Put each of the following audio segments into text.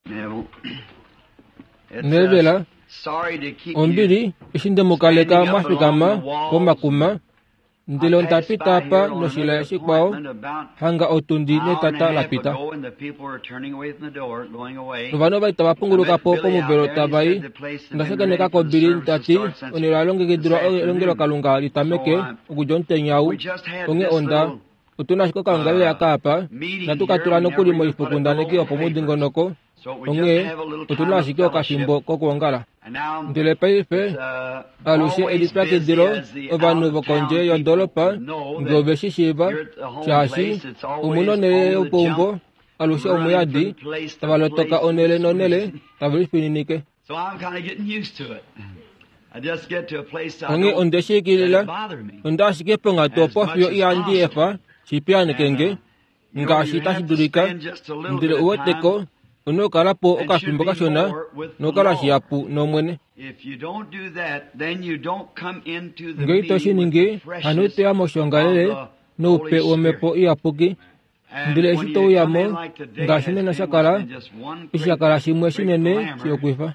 Nevela ombili ishinde mukaleka mafrikama komakuma ndilon tapita pa no shila shikwao hanga otundi ne tata lapita vano bai taba punguluka popo mubero tabai ndasaka neka ko bilin tati oniralonge gidro longero kalunga litameke ugujonte nyau onge onda utuna shiko kalungale yakapa natuka turano kuli mo ifukundane ki opomudingonoko onge utuna shiko kashimbo kokuongala ndile paife alusi editra kidiro ovanu vokonje yondolopa ngobeshi shiva chashi umuno ne upombo alusi omuyadi tabalotoka onele nonele tabalifinike onge ondeshi kilila ondashike ponga topo fio iandi efa shipiane kenge ngashi tashidurika ndile uweteko uno kalapo okafimbo kashona no kalashiapu no mwene ngeito shiningi hanute amo shongalele no upe omepo iapuki ndile shito yamo ngashine na shakala ishakala shimwe shinene shiyokwifa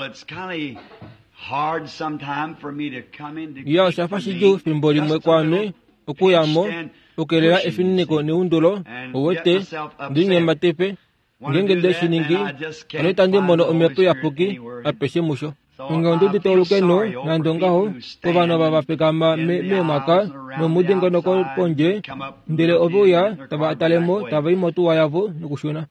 ya shafashiju fimboli mwe kwane ukuyamo ukelela efiniko ni undulo uwete ndinye matepe ngenge ndeshi ningi aneta ndimono omepo yapuki apeshe musho ngondu ditolukeno nandongaho kobano babapekama memaka no mudingono ko ponje ndele obuya tabatalemo tabaimo tuwayavo nukushuna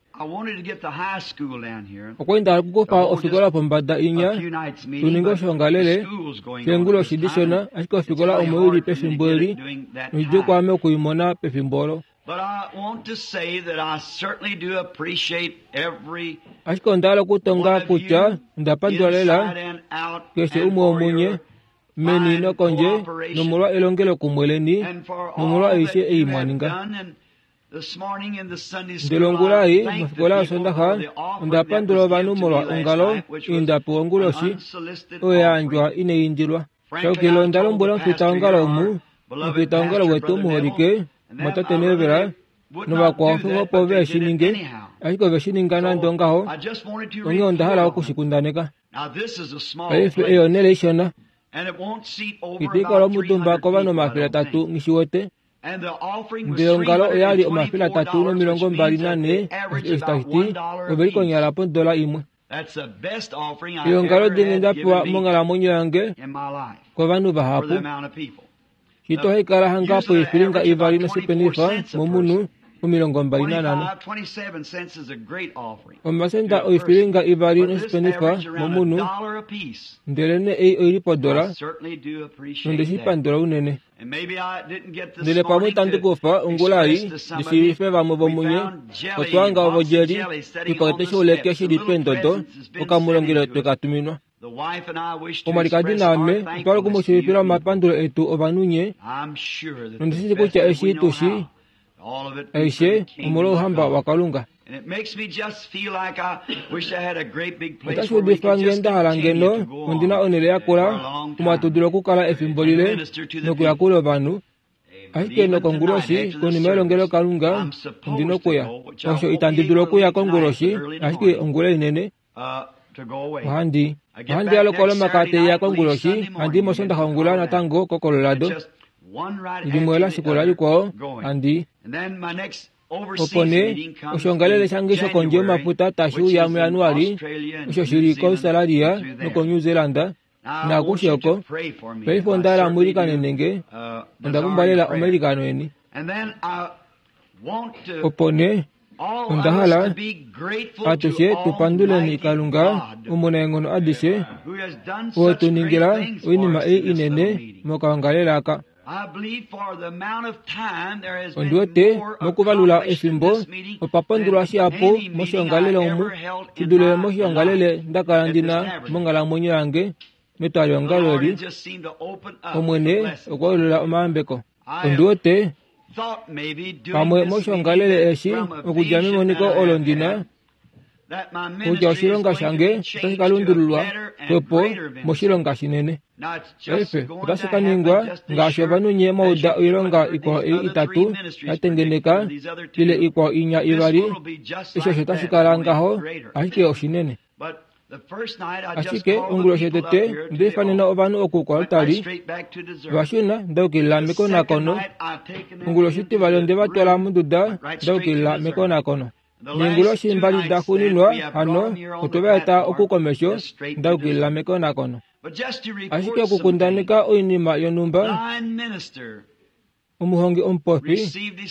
okwenda kukopa ofikola pombada inya tuningo shongalele kengulo shidishona ashiko ofikola omoyuri pefimboli nujukwa ame kuimona pefimbolo. But I want to say that I certainly do appreciate every ashikondala kutonga kucha ndapandwalela keshe umomunye meni no konje nomulwa elongelo kumweleni nomulwa ishe eimwaninga ndilongulai mafikola sondaha ndapandula banu molwa ongalo indapuonguloshi oyanjwa ineyinjilwa shokilondalo mbula mfitangalo mu mfitangalo wetu muhorike matate nevera nuba kwa fuwa po veshininge ashiko veshiningana ndongaho onge ondahala okushikundaneka aife eyonele ishona kitika lo mutumba koba no mafila tatu ngishiwote ndiyongalo oyali omafila tatu no milongo mbali nane estahiti obeliko nyalapo dola imwe eyongalo dingenda pwa mongala monyo yange koba nuba hapu hito hekala hangapo ifilinga ivari na sipenifa mumunu umilongo mbali na nane omasenta oifilinga ivari na sipenifa mumunu ndelene oilipo dola nondesipa dola unene ndele pamwe tandikufa ungulai disife vamu vomunye otwanga ovojeli ipaketesha ulekeshi dipendodo ukamulongile twekatuminwa omalikadi name twala kumushipila mapandulo etu obanunye nondisisi kucha eshi tushi eshe umulo hamba wakalunga otashudifa ngenda halangeno undina onele yakula kumatudilo kukala efimbolile nokuyakula banu ahikeno konguloshi kunimelongelo kalunga undino kuya osho itandidilo kuya konguloshi ahiki ongule inene handi alokolo makate ya konguloshi handi mosonda hongula na tango kokololado ndimwela shikola yuko handi opone ushongalele shangisho konje mafuta tashu ya Januari usho shiriko salaria nuko New Zealand na kushoko peifondala Amerika nenenge ndabumbalela Amerikano eni opone undahala atushe tupandule ni kalunga umunengono adishe wotuningila uinima inene mokawangalelaka onduote mokubalula efimbo opapandula shiapo moshongalele omu tidule moshongalele ndakalandina mongala monyo yange metwali ongaloli omwene okwolula omambeko onduote pamwe moshongalele eshi okujami moniko olondina kuja oshilonga shange tashikalundululwa kwepo moshilonga shinene efe kutashikaningwa ngaashi vanunye mauda ilonga ikwaho itatu yatengeneka ile ikwaho inya ivali isho tashikalanga ashike oshinene ashike ongulo shetete ndifanena ovanu okukwa altali vashuna ndaukila mikona kono ongulo shiti vale ndivatwala munduda ndaukila mikona kono ningulo shimbali dakuninwa hano kutuvaeta okukomesho ndaukila mikona kono ashike kukundanika oinima yonumba umuhongi ompofi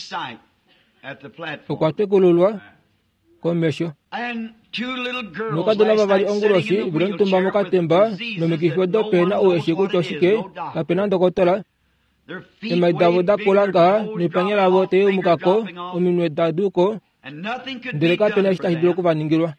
ukwatekululwa komesho nukadona vavali onguloshi vilontumba mukatemba nomikifyo dopena ueshiku choshike kapena ndokotola emaidavo dakulanga nipanyelavo teyumukako ominwe daduko ndele kapena shitahidilo kuvaningilwa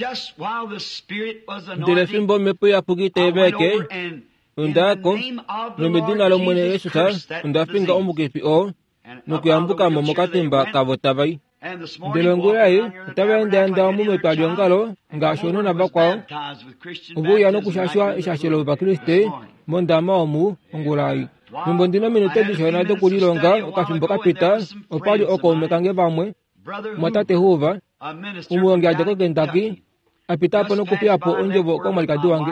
ndele fimbo mepo yapukiteveke undako nomedina lomwene yesusa undafinga omukifi o nukuyambukamo mukatemba kavotavai ndele ngulayi utavendeanda omumeto alyongalo ngaashono na vakwao uvuya nokushashwa ishashelo vakriste mondama omu ngulayi mimbo ndino minute dishona dokulilonga okafimbo kapita opali okoumekange vamwe mwatate huva umulongi aja ko Kentucky apitapo nokupiapo onjovo komwalikadi wange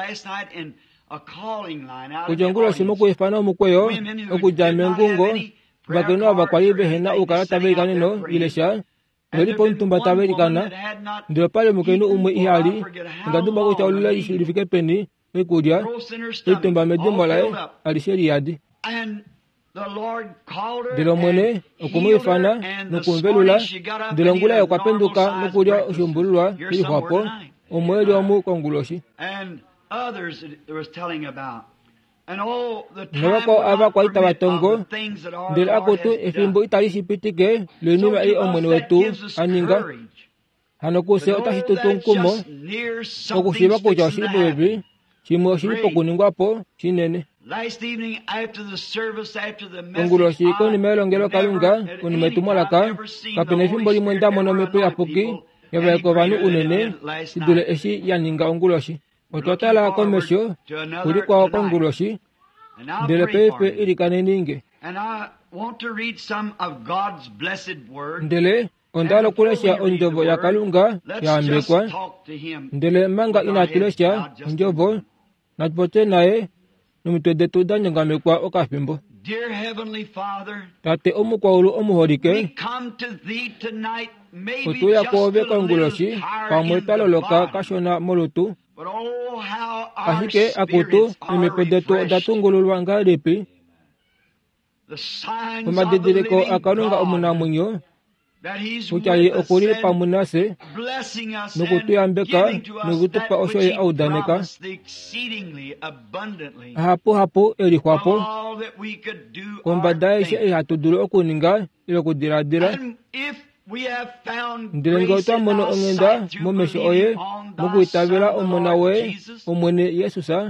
kujongulo shimo kuifana omukweyo okujame ngungo vakeno avakwali vehena ukalata veikaneno ilesha nolipo ntumba tavelikana ndilo pale mukenu umwe ihali ngadumba kuchaulula ishilifike peni ikulya itumba medimolae alisheriyadi ndilo mwene okumuifana nokumvelula ndilo ngulaye okwapenduka nokulya oshumbululwa ilihwapo omweli omu konguloshi novako avakwaita vatongo ndele akutu efimbo italishipitike lwenima i omwene wetu aninga hano kuse otashitutu nkumo okushiva kucha oshili povevi shimwe oshili pokuningwapo shinene onguloshi konima elongelo kalunga konima etumwalaka kapena efimbo limwe ndamono mepo yapuki yavaeko vanu unene sidule eshi yaninga onguloshi otwatala komesho kuli kwao konguloshi ndele pepe ilikaneninge ndele ondalo kulesha onjovo ya kalunga yaambekwa ndele manga inatulesha onjovo natupote naye numitwede tudanyengamekwa okafimbo tate omukwaulu omuholike utuya kwove konguloshi pamwe taloloka kashona molutu ashike akutu imipedetu datungululwa ngalipi omadidiliko akalunga omunamwenyo ucayi okuli pamunase nukutuyambeka nukutupa oshoye audaneka hapu elihwapo kombada ishe ihatudulu okuninga ilokudiladila ndile ngele otwamono ong'enda momesho oye mukwiitavila omona we omwene yesusa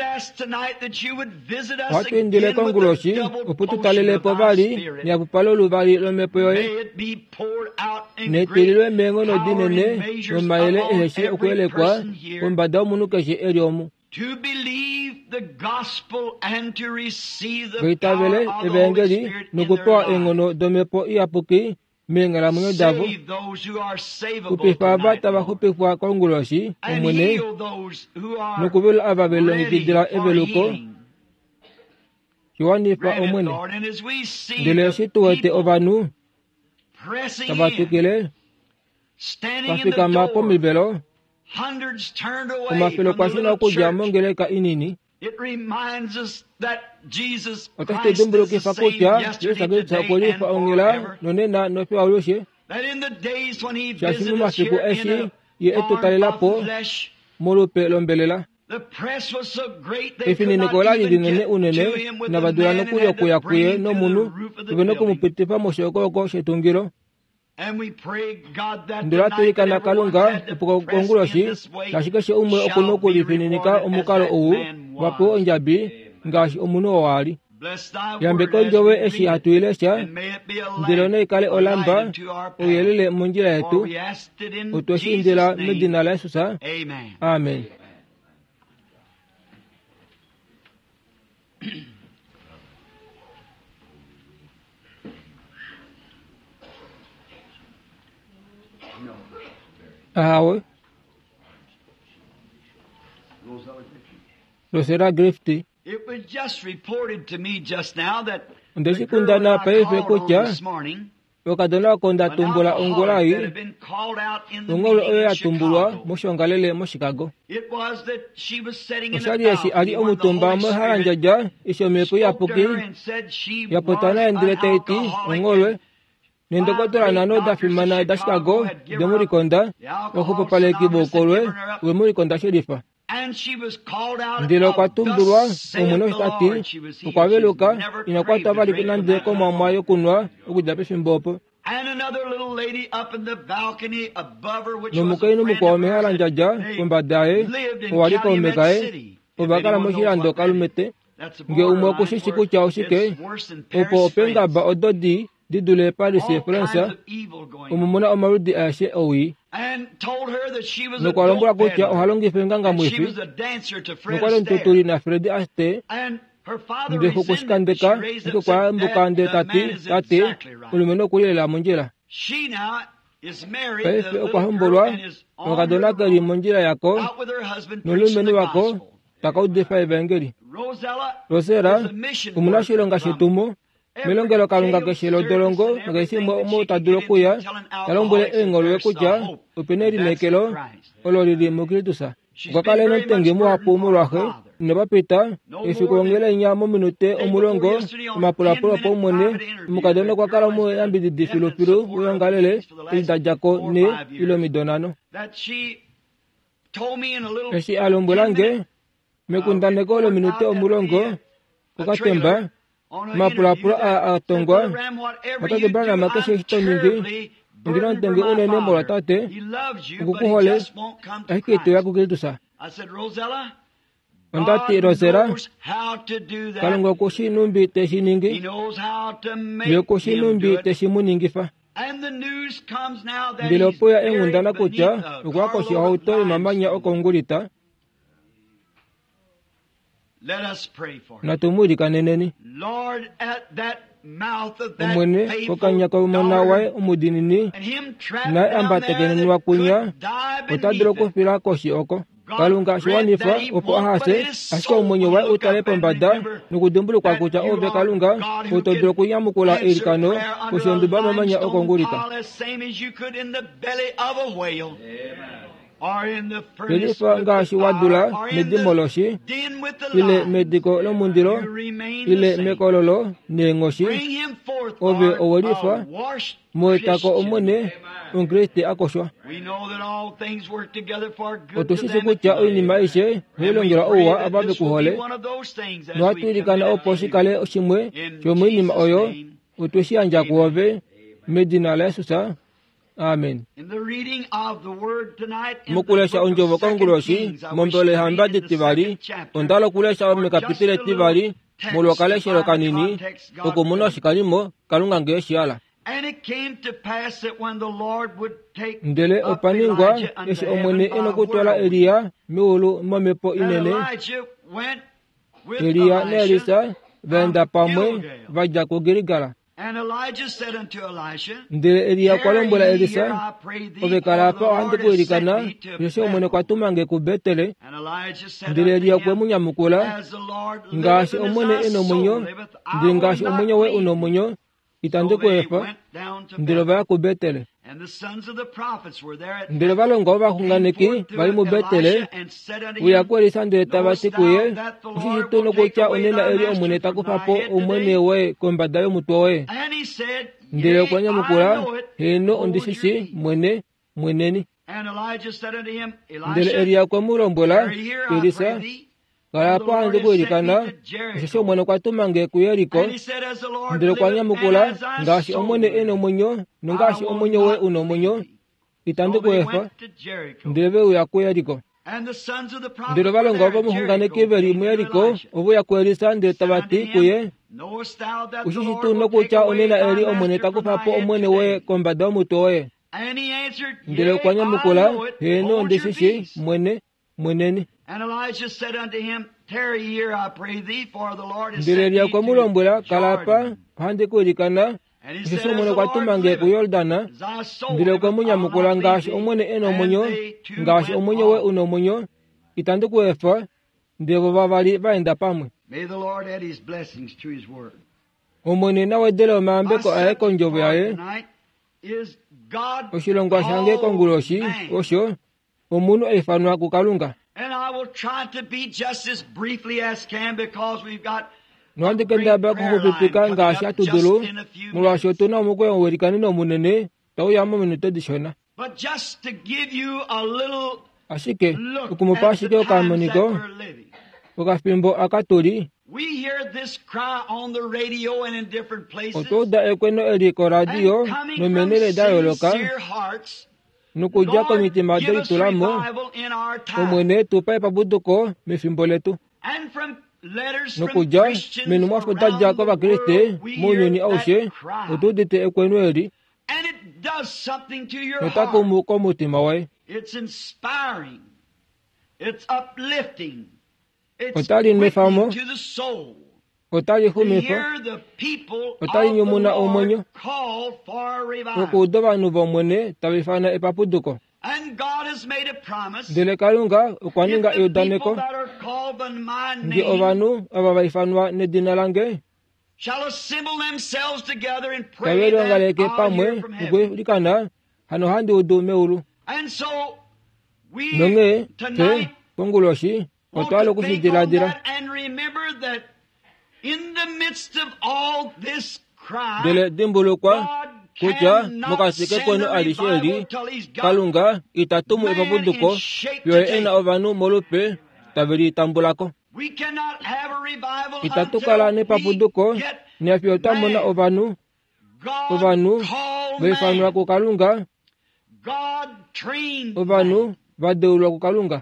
watwindile konguloshi opo tutalelepo vali niapupala oluvali lomepo yoye netililwe meng'ono dinene nomayele eheshi okuyelekwa kombada omunu keshe eli omu kwiitavile evengeli nokupewa eng'ono domepo iyapuki mengala mwenye davo kupifa vata vakupifwa konguloshi omwene nukuvila avavelongikidila eveluko shiwanifa omwene ndile shituwete ovanu tavatukile kafikama pomivelo kumafilo kwashina okuja mongeleka inini otashitudumbulukifa kutya yesakitsa okulifa ongela nonena nofiwa ulushe shashimu masiku eshi ye etutalelapo molupe lombelela ifininikola lidinene unene na badula nokuya kuyakuye nomunu tuve nokumupitifa moshokoko shetungilo ndila tulikana kalunga epuka konguloshi kashikeshe umwe okunokulifininika omukalo owu vapewo onjabi ngaashi omunu owali yambe konjowe eshi hatuilesha ndilone ikale olamba uyelele munjila yetu utoshi ndila medina la Yesusa. Amen. Ahawe Rosera Grifty. It was just reported to me just now that Nde the girl sikundana I pa called kucha on this morning, wakadona konda an tumbula alcoholic ongolai that had been called out in the ungolo meeting oya in tumbulwa Chicago. moshongalele mo Chicago. It was that she was sitting in the Usari esi ali balcony when the omutumba Holy mo Spirit haranjaja ishomepo ya spoke to her puki and said she ya was potana an endiletaiti alcoholic. ongolwe And nindokotora nano da filmana da Chicago de murikonda wakupo pale kibokolwe we murikonda sherifa. And she was called out ndilo of kwatumbulwa thus saith umuno the Lord. stati She was healed. ukwaveluka She's never inakwata craved a bali drink from kunande that ko little mama yo kunwa ukudape shimbopo. And another little lady up in the balcony above her, which was Nomukai a no friend muko of me hers, haranjaja they kumbadae lived in wali ko Calumet mekae City. If obakala anyone mo knows shirando what that is. kalumete That's a nge umo borderline kushisi where kucha ushike it's worse than opo Paris, openga France. ba ododi didule Paris All kinds France of evil going on. umumuna omarudi ashe owi And told her that she was a nokwalombula dope kucha peddler. ohalongi fenganga And she mwifi was a dancer to Fred nokwalo ntuturi Astaire. na Fred Astaire And her father nde resented it. She hukushikandeka raised iko up kwa and said, mbukande "That the tati man is tati exactly right." ulimeno kulela munjira She now is married, paife the little girl, okwahumbulwa and is on her wakadona kali road, munjira yako out with her husband preaching nolumeni the wako gospel. takaudifa evangeli. Rosella Rosera is a mission umuna worker shilonga from shitumo milongelo kalunga keshelo dolongo nagaisimo mo tadulo kuya yalombole engolwe kuja upeneri nekelo oloriri mukiritusa kwakale no tenge mu apumu lwahe nebapita efikongele nyamo minute omulongo mapulapula pomone mukadono kwakala mu yambidi filopilo uyongalele idajako ne ilo midonano that she told me in a little esi alombolange mekundane kolo minute omulongo kukatemba mapulapula atongwa matake bana makeshe hitoningi ndino ntenge unene mola tate ukukuhole ahikito yakukiritusa ondati Rosera kalunga kushinumbi teshiningi yokushinumbi teshimuningifa ndilopoya engundana kucha ukwakoshi hauto imamanya okongulita natumurika neneni umwene kokanyaka umana wae umudinini nae ambatekenenwa kunya utadiro kufila koshi oko kalunga shiwanifa opo ahase asika umonyo wae utalepo mbada nukudimbulu kwa kucha ove kalunga utodiro kuyamukula irikano kushonduba mamanya okongulita Pelifa ngashi wadula medimoloshi ile mediko lomundilo ile mekololo nengoshi ove owolifa moitako omone unkriste akoshwa otushisi kucha oinima ishe helongela owa ababe kuhole nwatuilikana oposikale oshimwe shomuinima oyo otushianja kuove medina la Yesusa. Amen. Mukulesha onjovo konguloshi mombole hamba ditibali ondalo kulesha ome kapitile tibali mulwakalesha lokanini okumuno shikalimo kalunga ngeshiala ndele opaningwa eshi omwene enokutwala Eliya miulu momepo inene Eliya ne Elisa venda pamwe vaja ku Giligala. Ndele Eliya kwalombola Elisa ovekala pa ohande kuilikana yoshe omwene kwatumange ku Betele. Ndele Eliya kwemunyamukula ngashi omwene enomunyo ndele ngashi omunyo we unomunyo itande kwefa ndele vaya ku Betele. Ndele valongo vakunganiki vali mu Betele uyakwe Elisa ndele tabati kuye ushishituno kucha onena eli omwene takufapo omwene we kombada y'omutwe we ndele kwanyamukula heno ondishisi mweneni ndele Eliya kwemulombola Elisa kalapo ahande kuilikana usheshe omwene kwatumange ku Yeriko ndele kwanyamukula ngashi omwene enomunyo nongashi omunyo we unomunyo itande kwefa ndele ve uya ku Yeriko ndilo balongo bomuhungane kibeli mu Yeriko obuya ku Elisa ndilo tabati kuye ushishitu nokucha onena eli omwene takupapo omwene we kombada omutoye ndilo kwanya mukula heno ndishishi mweneni ndilo lya kwa mulombula kalapa handi kulikana Yesu mwene kwatumange ku Yordana ndilo kwa munyamukula ngashi omwene eno munyo ngashi omunyo we uno munyo itandu kuefa ndilo babali baenda pamwe omwene nawe delo mambeko aeko njobo yaye oshilongo shange konguloshi osho omunu efanwa kukalunga nwandikenda bakukupipika ngashi atudulu mulwasho tuna omukwe owerikani nomunene tauyama minuto dishona ashike ukumupashike okamoniko okafimbo akatoli otoda ekweno eriko radio nomenele dayoloka nukuja komitima dolitulamo omwene tupa pabuduko mifimbo letu nukuja minu mwafuta jako bakriste munyoni aushe otudite ekweno eri notako mutima wae otali nmefamo otali humifo otali nyumuna omonyo okudo banu bomwene tabifana epapuduko ndele kalunga ukwaninga yodaneko ndi obanu ababaifanwa nedina lange tabelongaleke pamwe ukwelikana hano handi udume ulu nonge te konguloshi otwalo kusidiladira dele dimbulukwa kucha mukasike kwenu alisheli kalunga itatumu epapuduko yoye ena ovanu molupe tabeli tambulako itatukala ne papuduko ne afyotamona ovanu befanwa ku kalunga ovanu vadeulwa ku kalunga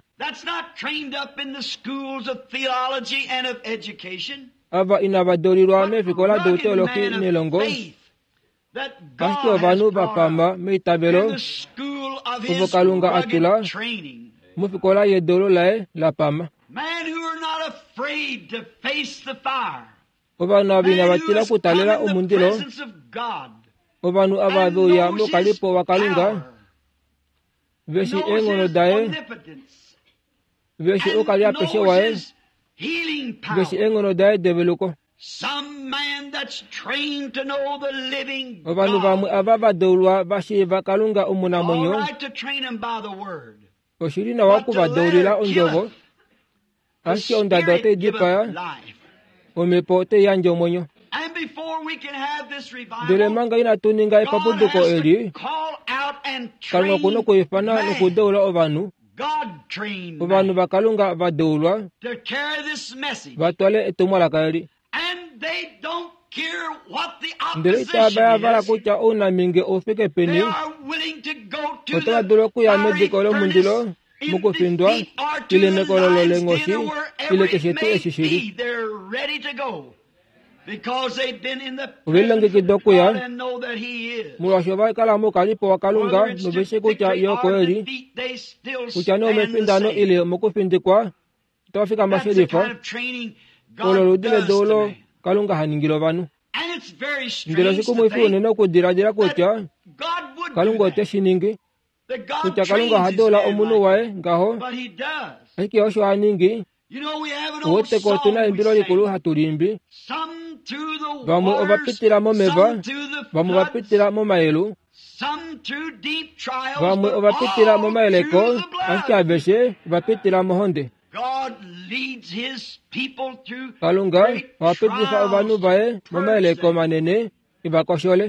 ava inavadolilwa mefikola do teologi nelongo kasi ovanu vapamba meitabelo ovo kalunga atula mufikola yedolo lae lapama ovanu avina vatila kutalela omundilo ovanu avavuya mokalipo wa kalunga veshi engono dae veshi okali apeshe wae veshi engono dae develuko ovanu vamwe ava vadeulwa vashiva kalunga omunamonyo oshilina waku vadeulila onjovo asi ondado teidipaya omepo teyanja omonyo ndele manga inatuninga epapuduko eli kalunga kuno kuifana nukudeula ovanu vakalunga vadeulwa vatwale etumwalaka eli ndele itabaya vala kucha unaminge ufike peni otavadulwa kuya medikolo mundilo mukufindwa ile mekololo lengoshi ile keshetu eshishiri uvilengi kidokuya mulwasho vaikala mukalipo wa kalunga nuvishi kucha yoko eli kucha ne umefindano ile mukufindikwa tawafika mashirifa ololudile dolo kalunga haningilo vanu ndilo siku mwifu unene okudirajira kucha kalunga oteshiningi kucha kalunga hadola omunu wae ngaho hiki osho haningi uwote kotuna imbilo likulu hatulimbi vamwe ovapitila momeva vamwe vapitila momaelu vamwe ovapitila momaeleko hiki aveshe vapitila mohonde kalunga wapitisa ovanu vae momaeleko manene ivakoshole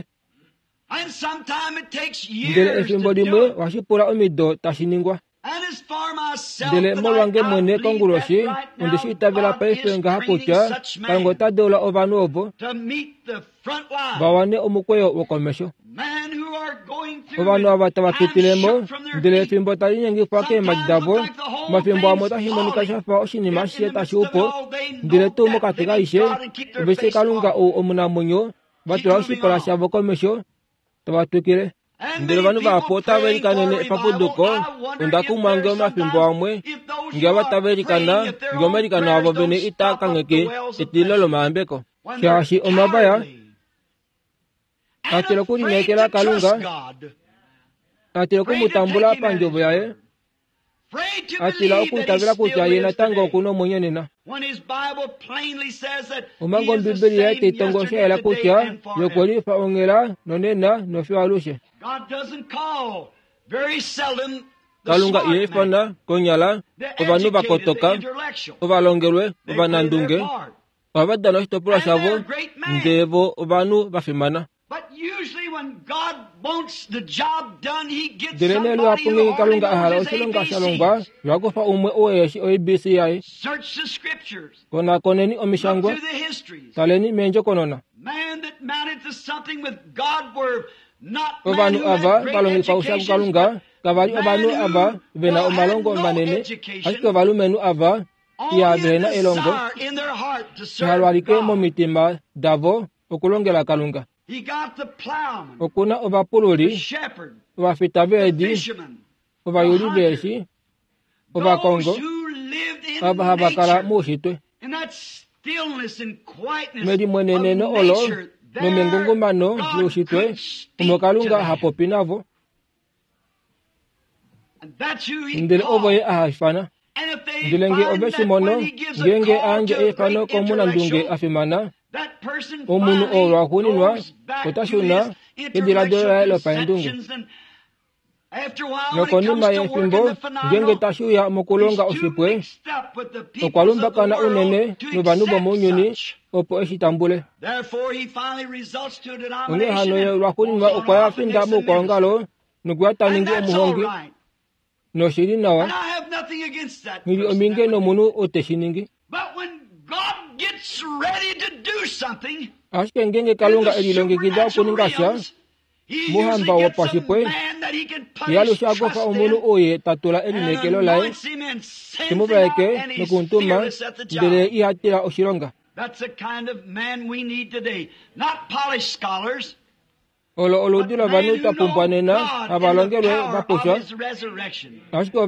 ndele efimbo limwe washipula omido tashiningwa ndele molwange mwene konguloshi undishi itavela paifenga hakucha kalunga tadeula ovanu ovo vawane omukweyo wokomesho ovanu ava tavapitilemo ndele efimbo talinyengi kwake majidavo mafimbo amota himonika shafa oshini mashie tashupo ndile tumo katika ishe ubese kalunga o omuna munyo batula oshipala shabo komesho tabatukire ndile banu bapota berikanene papuduko ndakumange mafimbo amwe ngaba taberikana ngomerikana abo bene itakangeke itilolo mambeko shashi omabaya atilo kuri nekela kalunga atilo kumutambula panjobo yae atila okutabira kutyaye na tango kuno mwenyenena umango mbibili ya titongo shela kutya yokoli fa ongela nonena nofi alushe kalunga yefana konyala obanu bakotoka obalongelwe obanandunge obadano stopula shavo ndebo obanu bafimana. But usually when God wants the job done, He gets somebody who already knows His ABCs. Search the scriptures. Look through the histories. Man that mounted to something with God were not man who had great education, but man who had no education. Only a desire in their heart to serve God. He got the plowman, the shepherd, the fisherman, the hunter, those who lived in nature, in that stillness and quietness of nature. There, God could speak to them. And that's who He called. And if they find that when He gives a call to a great intellectual, that person finally goes back to his intellectual conceptions, and after a while when it comes to work in the phenomenal, he's too mixed up with the peoples of the world to accept such. Therefore, he finally results to a denomination and walks off against the ministry. And that's all right. And I have nothing against that person. But when God gets ready to do something, in the supernatural realms, He usually gets a man that He can put His trust in and anoints him and sends him out, and he's fearless at the job. That's the kind of man we need today. Not polished scholars, but men who know God and the power of His resurrection.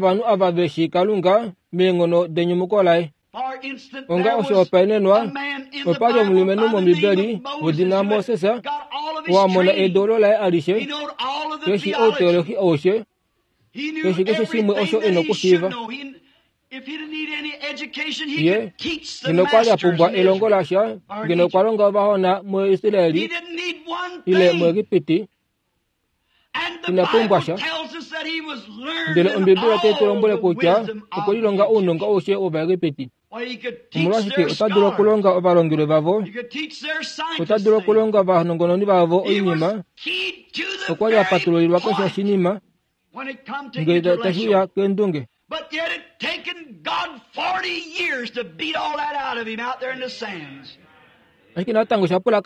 For instance, there was a man in the Bible by the name of Moses who got all of his training. He knew all of the theology. He knew everything that he should know. If he didn't need any education, he could teach the masters in Israel. He didn't need one thing. And the Bible tells us that he was learned in all the wisdom of the Egyptians. Well, he could teach their scholars. He could teach their scientists. He was keyed to the very point when it comes to intellectual. But yet it taken God 40 years to beat all that out of him out there in the sands. And when he got all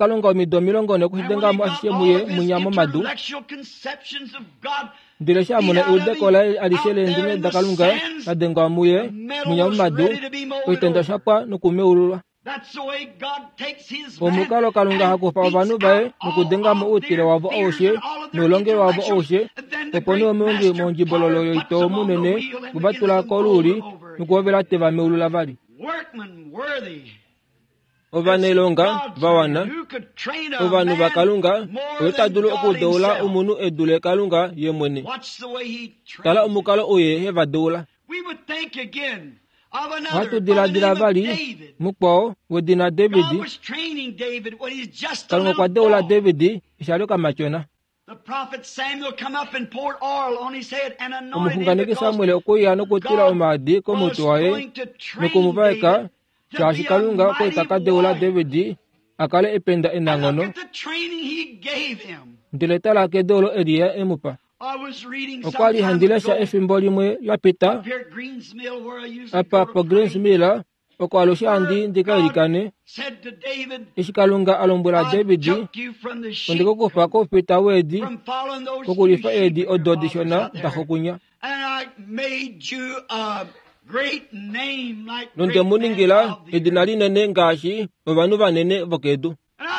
of his intellectual conceptions of God beat out of him out there in the sands, the metal was ready to be molded over. That's the way God takes His man and beats out all their fears and all of their intellectuals, and then the great master potter puts them on the wheel and begins to mold them over again. Workman worthy. Ovanelonga vawana Who could train a ovanu bakalunga man more otadulu than God okudola himself? umunu edule kalunga yemwene Watch the way he tala trains. umukalo oye hevadola We would think again of hatu another by dila the dila name of vali David. mukpo wedina God David was training David when he's just a kalunga kwa little dola boy. David ishaloka machona The prophet Samuel come up and poured oil on his head and anointed him umufunganiki because Samuel okuya nokutila God omadi was komutuwaye going to train nokumuvaika David to shashi be a kalunga ko mighty itaka dola warrior. David akale ependa And look enangono at the training he gave him. ndile tala ke dolo edia emupa I was reading some okwali time handilesha ago efimbo limwe lapita up here at Greens Mill where I usually go apa to pa pray, Greens Miller okwalosha andi ndikairikane said to David, ishikalunga alombwela I David took you from the sheep, ondikokufa kopita wedi from following those few kokulifa sheep edi of your fathers ododishona out there, dahokunya and I made you a nonde muningila edinali nene ngashi mubanu banene bokedu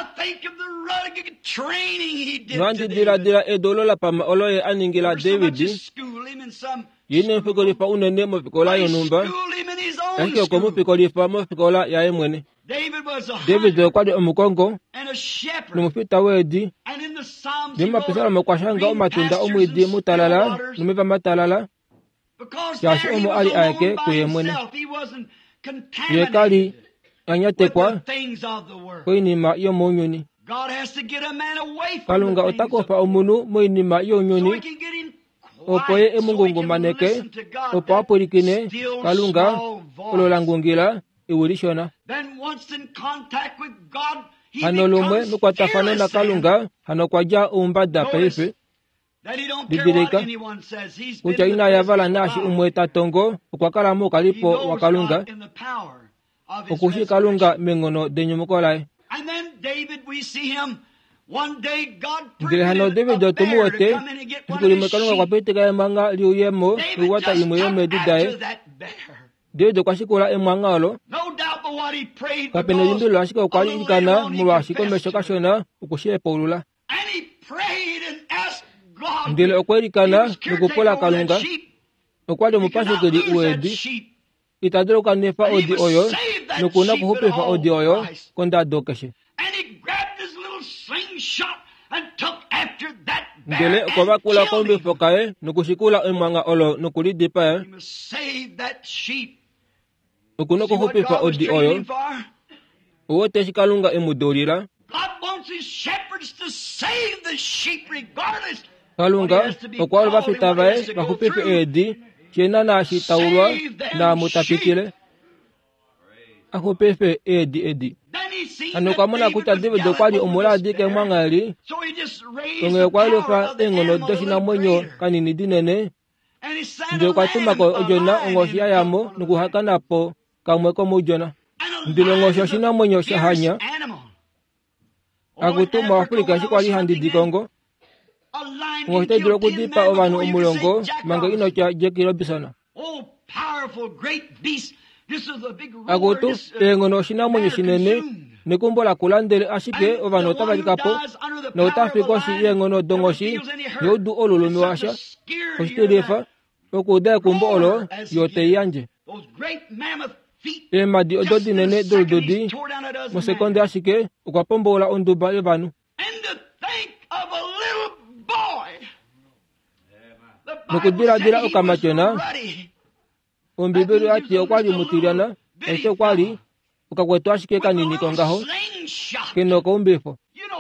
ngandi dira edolola pama oloye aningila David yine mpikoli pa unene mopikola yonumba yanki ko mopikoli pa mopikola ya emwene David kwadi omukongo numupita wedi nima pisala mokwashanga omatunda omwidi mutalala numipa matalala yashi omu ali ake kuyemwene yekali anyatekwa kwenima yomonyoni Kalunga otakofa omunu moinima yonyoni opoye emungungu maneke opo apolikine Kalunga ololangungila iwulishona hano lumwe nukwatafana na Kalunga hano kwaja umbada peife bibilika kucha ina yavala nashi umweta tongo ukwakalamu kalipo wa Kalunga ukushi Kalunga mengono denyumukolai ngile hano David otumuote sikuli Kalunga kwa pete kaya manga liuyemo liwata imuyome didae David kwashikula emwangalo kapene lindulo ashika ukwali ikana mulwa shiko meshokashona ukushie paulula ngile okwerikana nukupola Kalunga ukwali mupasho kedi uedi itadro kanefa odi oyo nukuna kuhupefa odi oyo konda dokeshe ngele kwa bakula kombe fokae nukushikula emwanga olo nukulidipa nukuna kuhupefa odi oyo uwote shikalunga emudolila Kalunga okwalo bafitavae bahupefe edi chena na shitaulwa na mutapitile ahupefe edi anukamuna kuta David okwali omula dike mwangali onge kwali fa engono doshina mwenyo kanini dinene ndio kwatuma ko ojona ongoshia yamo nukuhakana po kamweko mujona ndilo ngosho shina mwenyo shahanya akutuma Afrika shikwali handi dikongo ngote dilo kudipa obanu omulongo manga ino cha jekiro bisana agutu engono shina mwenye shinene nikumbola kulandele ashike obanu otabalikapo na otafikoshi yengono dongoshi yodu olulumi washa oshiterefa okuda kumbo olo yote yanje emadi ododi nene dododi mosekonde ashike ukwapombola onduba ebanu nukudira ukamachona umbibiru ati okwali mutirana ese okwali ukakwetwa ashike kanini kongaho kinoko umbifo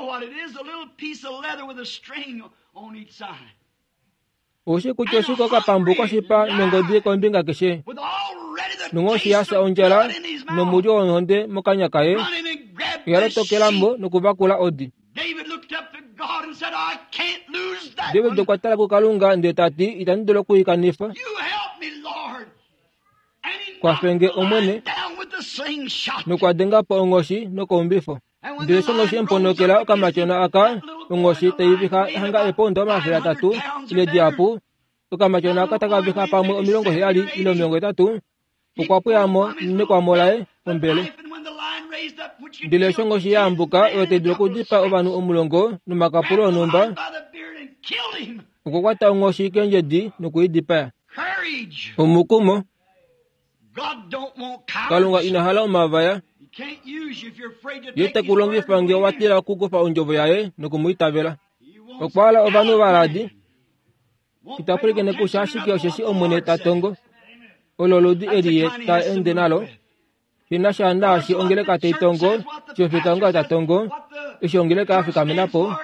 ushi kuchoshiko kapambuko shipa nongodi kombinga keshe nungoshi yasa onjala nomulyo ononde mukanyakaye yaro tokelambo nukubakula odi David dokwatala ku Kalunga ndetati itanidolo kuikanifa kwa fenge omwene nukwadenga po ongoshi nukumbifo ndireso ngoshi emponokela ukamachona aka ongoshi teibika hanga epondo mafira tatu ile diapu ukamachona akatakabika pamwe omilongo heyali ilo miongo tatu ukwapuyamo nikwamolae ombele ndileso ngoshi yambuka yotedilo kudipa obanu omulongo numakapulo onumba ukukwata ongoshi kenjedi nukuidipa umukumo Kalunga inahala omavaya yete kulongifange watira kukufa onjovo yae nukumuitavela okwala obanu baradi kitapulike nekushashiki osheshi omwene tatongo ololudi eriye ta endenalo hinasha ndashi ongele kateitongo chofitongo tatongo ishongele ka Afrika menapo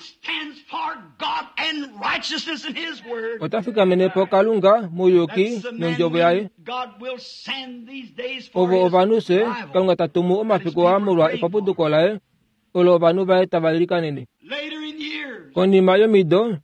otafika menepo Kalunga muyuki nonjovo yae ovo ovanuse Kalunga tatumu omafiko amulwa ipapudukolae olo ovanu bae tabalirikanene konima yomido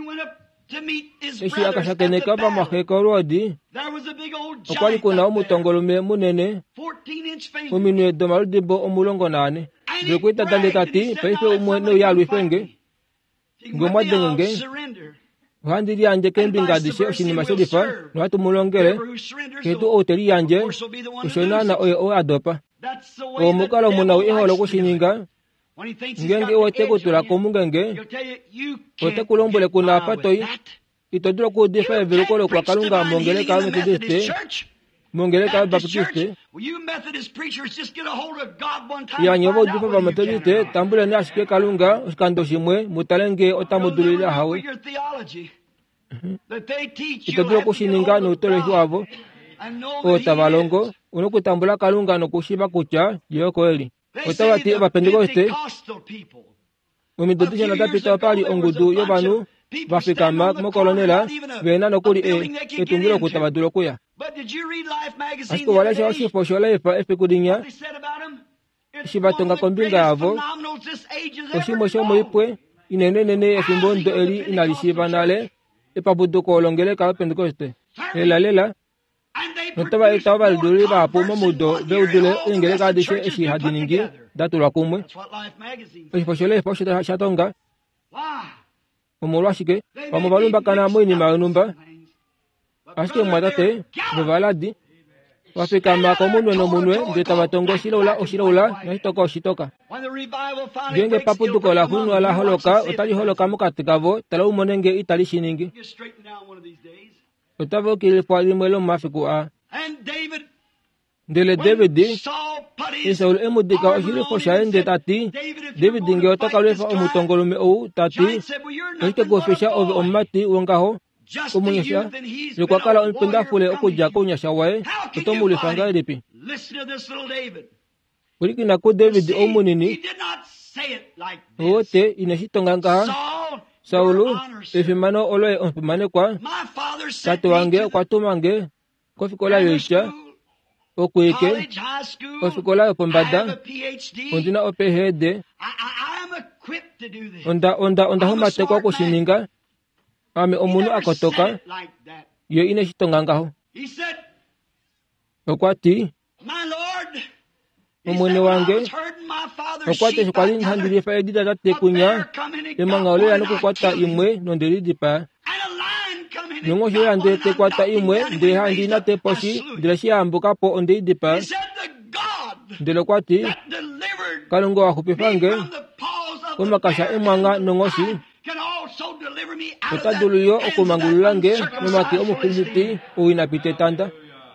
eshi akashakeneka pamaheko rodi okwali kuna omutongolume munene uminu edomaludibo omulongo nane bekuita dandetati paife umwe no yalwifenge ngomwadengenge handiri yanje kembingadishe oshinima shelifa nwatu mulongele ketu oteli yanje ushonana oyo adopa omukalo munawe iholo kushininga ngenge ote kutula komungenge ote kulombole kuna patoi itodula ku difa evirukolo kwa kalunga mongele ka metodiste mongele ka baptiste ya nyobo difa ba metodiste tambule ni ashike kalunga uskando shimwe mutalenge otamudulila hawe itodula kushininga no tole hwavo otavalongo unokutambula kalunga no kushiba kucha yoko eli otawati abapentekoste mumitodisha natapita pali ongudu yobanu bafikama mokolonela bena nokuli etungiro kutabadulo kuya asiko wala sha shifo sholefa efikudinya shibatonga kombinga avo oshimo shomo ipwe inenenene efimbondo eli inalishiba nale epabuduko olongele ka pentekoste lela notaba itaba duli ba puma mudo beudule ingele ka dishe eshi hadiningi datula kumwe efashole efashota shatonga omolwashike pamubalumba kana mwini manumba ashike mwatate mubaladi wafika makomunwe no munwe ndeta batongo shilola na hitoko shitoka genge papuduko la hunu ala holoka otali holoka mukatikavo tala umonenge itali shiningi otavo kilifwali mwelo mafiku a ndele David Isaul emudika oshilifo shaende tati David nge otoka lefa omutongolume ou tati oite gofisha ove omati wongaho umunyesha likwakala onpenda fule okuja kunyesha wae otomulifanga edipi ulikina ku David omunini ote inashitonganga Saulu efimano oloe onpimane kwa tatu wange kwa tumange kofikola yoicha okweke kofikola opombada ondina opehede onda homate kwa kushininga ame omunu akotoka yo ineshitonganga okwati omwene wange okwate shikwali nhandiri fa edida tate kunya emanga ole ya nukukwata imwe nondeli dipa nungo shi ande te kwata imwe de handi na te poshi de shi ambuka po onde dipa de lo kwati kalungo akupifange kuma kasha emanga nungo shi otaduluyo okumangululange numaki omufiliti uinapite tanda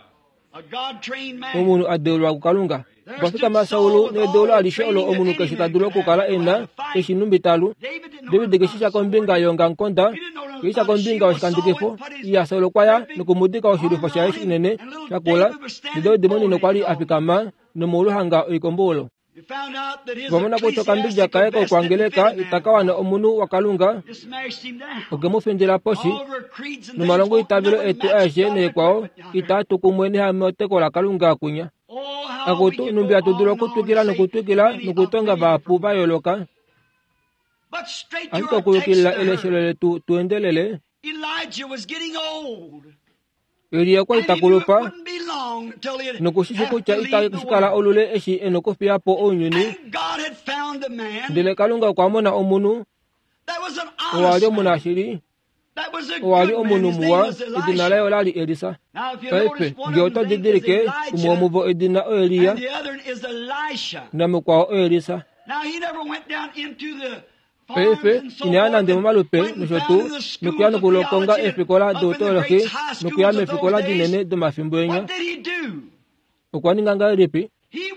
omunu adeulwa kukalunga bafika masaulu ne dolo alisholo omunu keshitadulo kukala ena eshinumbitalu David geshisha kombinga yonga nkonda geshisha kombinga washikandikifo iya solo kwaya nukumudika oshirifo shaishi inene shakula nido demoni nokwali afikama nomuluhanga oikombolo wamona kutoka mbija kaeka ukwangeleka itakawa na omunu wakalunga okemufindila poshi numalongo itabilo etu aje nekwao itatu kumwene hamoteko la kalunga kunya akutu numbia tudulo kutukila nukutonga bapu bayoloka anto kuyukila eleshelele tuendelele Elijah kwa itakulupa nukushikucha itakishikala olule eshi enokofia po onyuni ndile kalunga kwa mona omunu owali omunashiri owali omunu muwa edina layo lali Elisa paipe ngioto didirike umuomuvo edina o Eliya namukwao o Elisa paipe ineana ndemo malupe nushotu nukuya nukulokonga efikola dotoloki nukuya mefikola dinene domafimbuenya okwaninganga eripi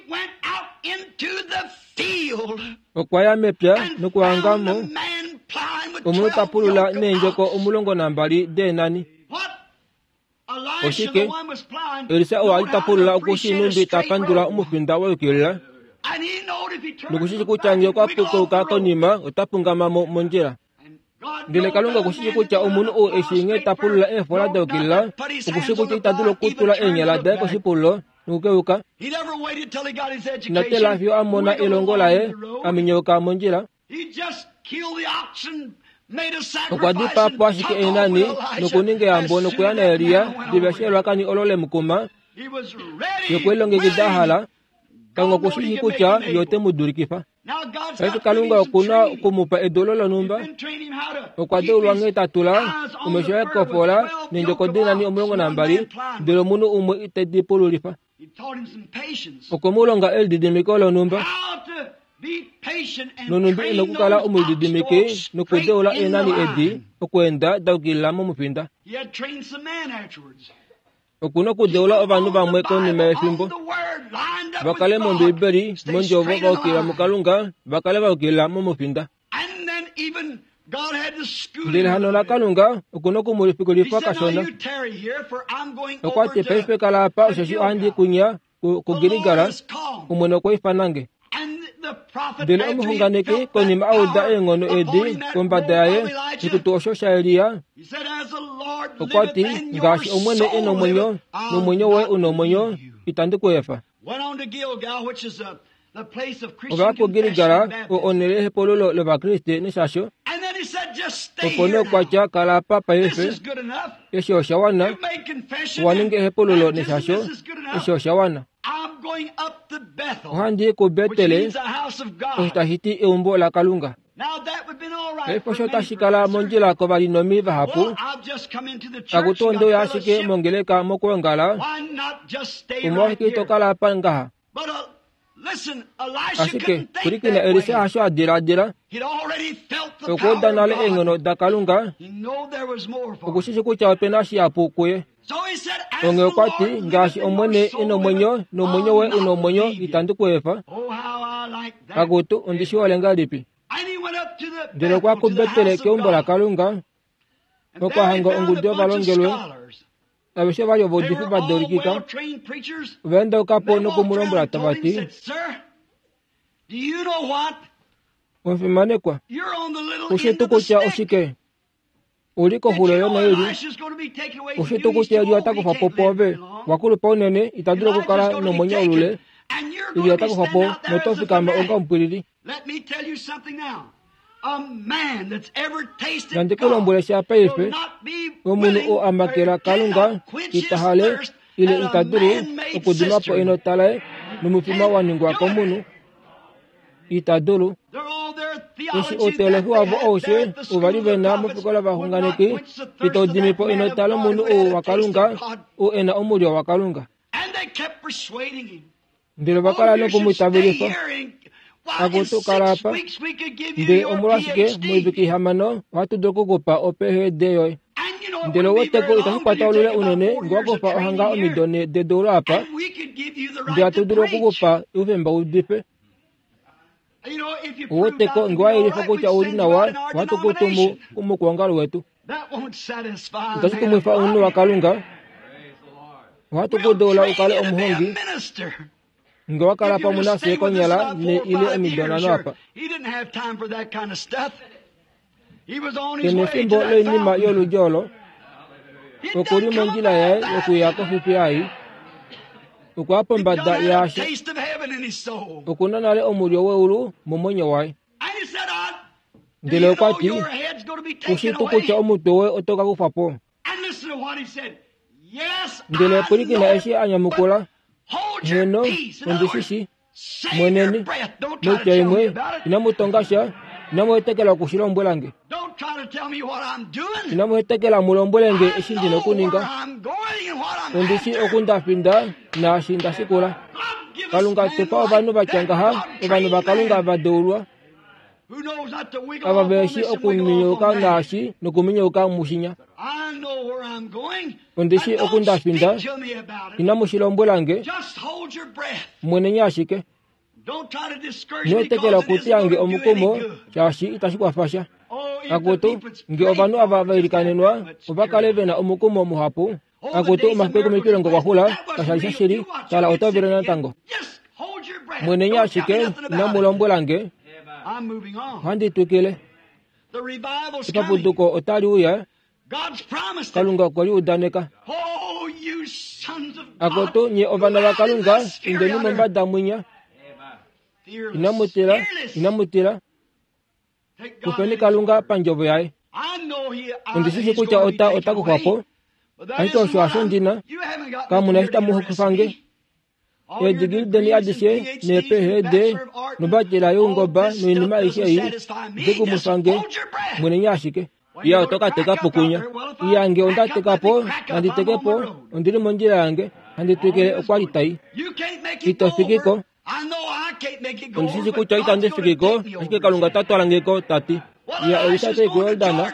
okwaya mepya nukuangamo omunu tapulula nenjoko omulongo nambali denani oshike Elisa owali tapulula okushinumbi tapandula omupinda wayukilila nukushishi kuchange kwa puko kakonima otapungama monjera ndile kalunga kushishi kucha omunu o eshinge tapulula efola dogila okushi kucha itadulo kutula enyala de koshipulo nukeuka natela fio amona elongola aminyoka monjera okwadipa pwashike enani nukuninge ambo nukuyana Eliya dibeshelwa kani olole mukuma yokwelonge gidahala tango kusishi kucha yote mudurikifa eki kalunga kuna kumupa edolo la numba okwade ulwange tatula umeshoya kofola ninjokodina ni omulongo nambali dilo munu umu itedi pululifa okomulonga eldidimiko la numba nonumbi inokukala umudidimike nokudeula enani edi okwenda daugila mumupinda okuno kudeula obanu bamweko nimefimbo bakale mondiberi monjovo baukila mukalunga bakale baukila mumupinda ndilhano la kalunga okuno kumulifikulifa kashona okwati pepe kalapa oshashi andi kunya kugirigara umweno kwaifanange ndile omuhunganiki konima auda engono edi kombada yaye nikutuoshosha Eliya okwati ngashi omwene enomwenyo nomwenyo we unomwenyo itandikwefa ogapo Giligala oonelehe pololo lobakristi nishasho opono kwacha kalapa paefe eshoshawana waninge hepololo nishasho eshoshawana ohandi ku Betele ostahiti eumbo la kalunga efosho tashikala monjila ko balinomi bahapu akutondo yashike mongeleka mokwengala umohiki tokala pangaha asike kurikina Elisa hasho adira okoda nale engono da kalunga okushishi kucha penashi apu kuye onge okwati ngashi omwene enomwenyo nomwenyo we unomwenyo itandikwefa akutu ondishi walenga lipi ndilo kwa ku Betele keumbo la kalunga okwahanga ongudio balongelwe abeshe bayo bodifu badorikika wenda okapo nokumulombola tabati onfimane kwa ushitukucha oshike uliko huleyo na ili ushitukucha ili atakufa popove wakulu paunene itadura kukala nomwenye ulule ili atakufa po notofika maonga mpilili nandikulombulesha paife omunu o amakela kalunga itahale ile itaduru okudimapo enotalae numufima waningwa komunu itaduru isi otelehu abo oshe ubalivena mufikola bahunganiki itodimipo enotala munu o wakalunga o ena omulio wakalunga ndilo bakala nokumwitabirifa akutu kalapa ndi omulashike mwibiki hamano watu dokukupa opehe deyo ndilo woteko itakukwata olule unene ngwakupa ohanga omidone dedoro apa ndi atuduro kukupa uvemba udipe woteko ngwailifa kucha ulinawa watu kutumu kumukwangalo wetu utasikumwifa unu wakalunga watu kudola ukale omuhongi ngwakala pa munasi ekonyala ne ile emidonano apa kene fimbo le nima yolu jolo okuli monjila yae okuyako fipi ai okwapo mbada yashe okunanale omulio weulu mumonyo wai ndilo kwati ushitukucha omutwe we otoka kufapo ndilo kulikina eshi anyamukula heno ondishishi mweneni mwechaimwe inamutongasha inamuhetekela kushilombolange inamuhetekela mulombolenge eshindino kuninga ondishi okundapinda nashi ndasikula kalunga tepa obanu bachangaha obanu bakalunga badoulwa ababeshi okuminyoka nashi nokuminyoka mushinya ondishi okundapinda inamushilombolange mwene nyashike notekela kutiange omukomo chashi itashikuafasha akutu ngi obanu aba bairikanenwa obakalevena omukomo muhapu akutu mahpeko mikilengo kwahula kashalisha shiri chala otovirena tango mwene nyashike inamulombolange handi tukile ipapuduko otali uya kalunga kwali udaneka akutu nye obana bakalunga indeni mombada mwinya inamutila kupeni kalunga panjobo yae ondisisi kucha otakufapo aito shwasho ndina kamuna hita muho kufange digil deni adise ne pehede no bajela yungoba no inima ishei digu musange mwene nyashike ya toka teka pokunya ya nge onda teka po andi teke po ondiri monjira yange andi tukele okwali tai itofikiko ondisi ku chai tande fikiko aske kalunga tatu alangeko tati ya Elisa te Yordana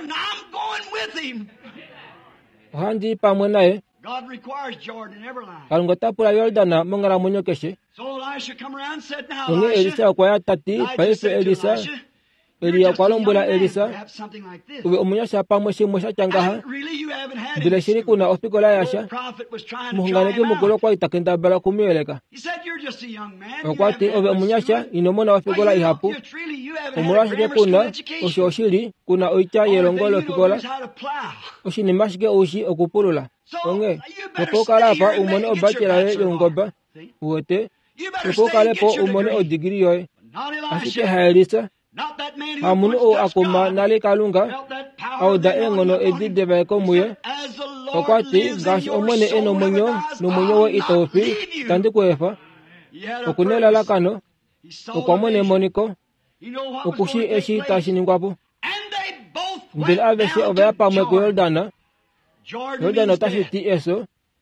handi pamwe naye God requires Jordan in every line. kalunga tapula Yordana mongara monyo keshe So Elisha come around and said, now Oni Elisa kwa tati paife Elisa Elia kwalombula Elisa uwe umunyasha pamwe shimwesha changaha bila shiriku na opikola yasha muhunganeke mugolo kwa itakenda bala kumieleka okwati uwe umunyasha inomona opikola ihapu umurashike kuna oshoshiri kuna oicha yelongolo opikola oshinimashike oshi okupulula onge opokala umone obachela yongoba uwete opokala po umone odigiri yoye asike haelisa amunu o akoma nale kalunga au da engono edide ba komuye okwati gashi omone eno monyo no monyo wa itofi tandi kwefa okunela lakano okwamone moniko okushi eshi tashini ngwapo ndel avesi ovea pamwe ku Yordana tashiti eso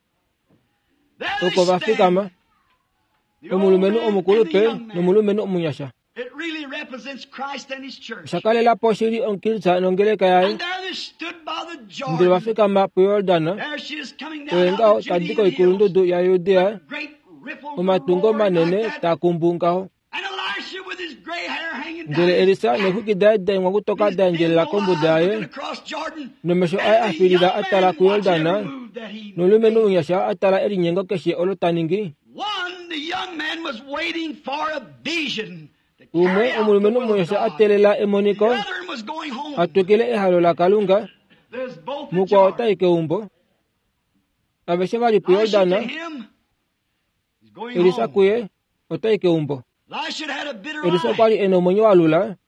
okovafikama omulumenu omukulupe nomulumenu omunyasha It really represents Christ and his church. Shakale la poshiri onkilsa nongeleka yae. And there they stood by the Jordan. Ndil wafika mapu Yordana. There she is coming down Ngao out of tadiko Judean ikulundu ya Yudea. Great ripples Umatungo roaring like manene that. takumbungao. And Elisha with his gray hair hanging down. Ndile Elisa nehuki daide mwangu toka danjele la kombu daye. Across Jordan. Nemesho ay afirida atala ku Yordana. Nolumenu unyasha atala eri nyengo keshi olotaningi. One, the young man was waiting for a vision. Umwe umulumenu unyasha atelela emoniko. The other was going home. Atukele ehalo la kalunga. There's both the Mukwa Jordan. otaike umbo. Abeshe bali ku Elisha to Yordana. him, he's going Elisa home. kuye otaike umbo. Elisha had a bitter Elisa eye. kwali eno monyo alula.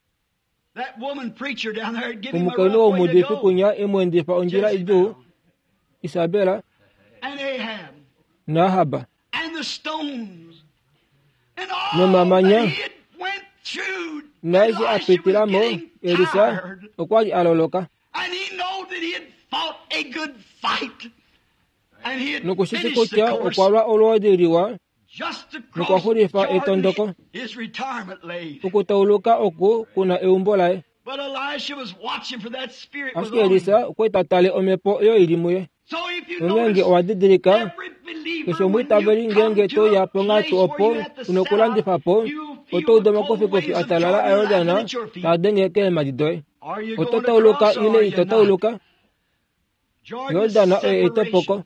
That woman preacher down there had given him a Umukano rough way to umudifi go. kunya emwendifa onjira idu. Isabela And Ahab. na Haba. And the stones. And No all mamanya. that he had went through. Naiji Elisha was apitiramo getting Elisa tired. okwali aloloka. And he know that he had fought a good fight. And he had Nukushisi finished the kucha course. okwalwa olwadiriwa. Just Nukwa across hurifa Jordan, etondoko. his retirement lay. Ukutauluka oku kuna eumbolae. But Elisha was watching for that spirit was Aske on him. Elisa ukwetatale omepo yo ilimuye. So if you Ngenge notice, owadirika. every believer, Kesho when mwita you beri come ngenge to to a ya place pongatu where opo. you have to set Unokulandi out, papo. you feel Oto the udama cold kofi waves kofi of atalala Jordan laughing ayodana. at your feet. Tadenge ke madidoy. Are you going Ototauluka across or ile are you not? itotauluka. Jordan is Yordana separation. etopoko.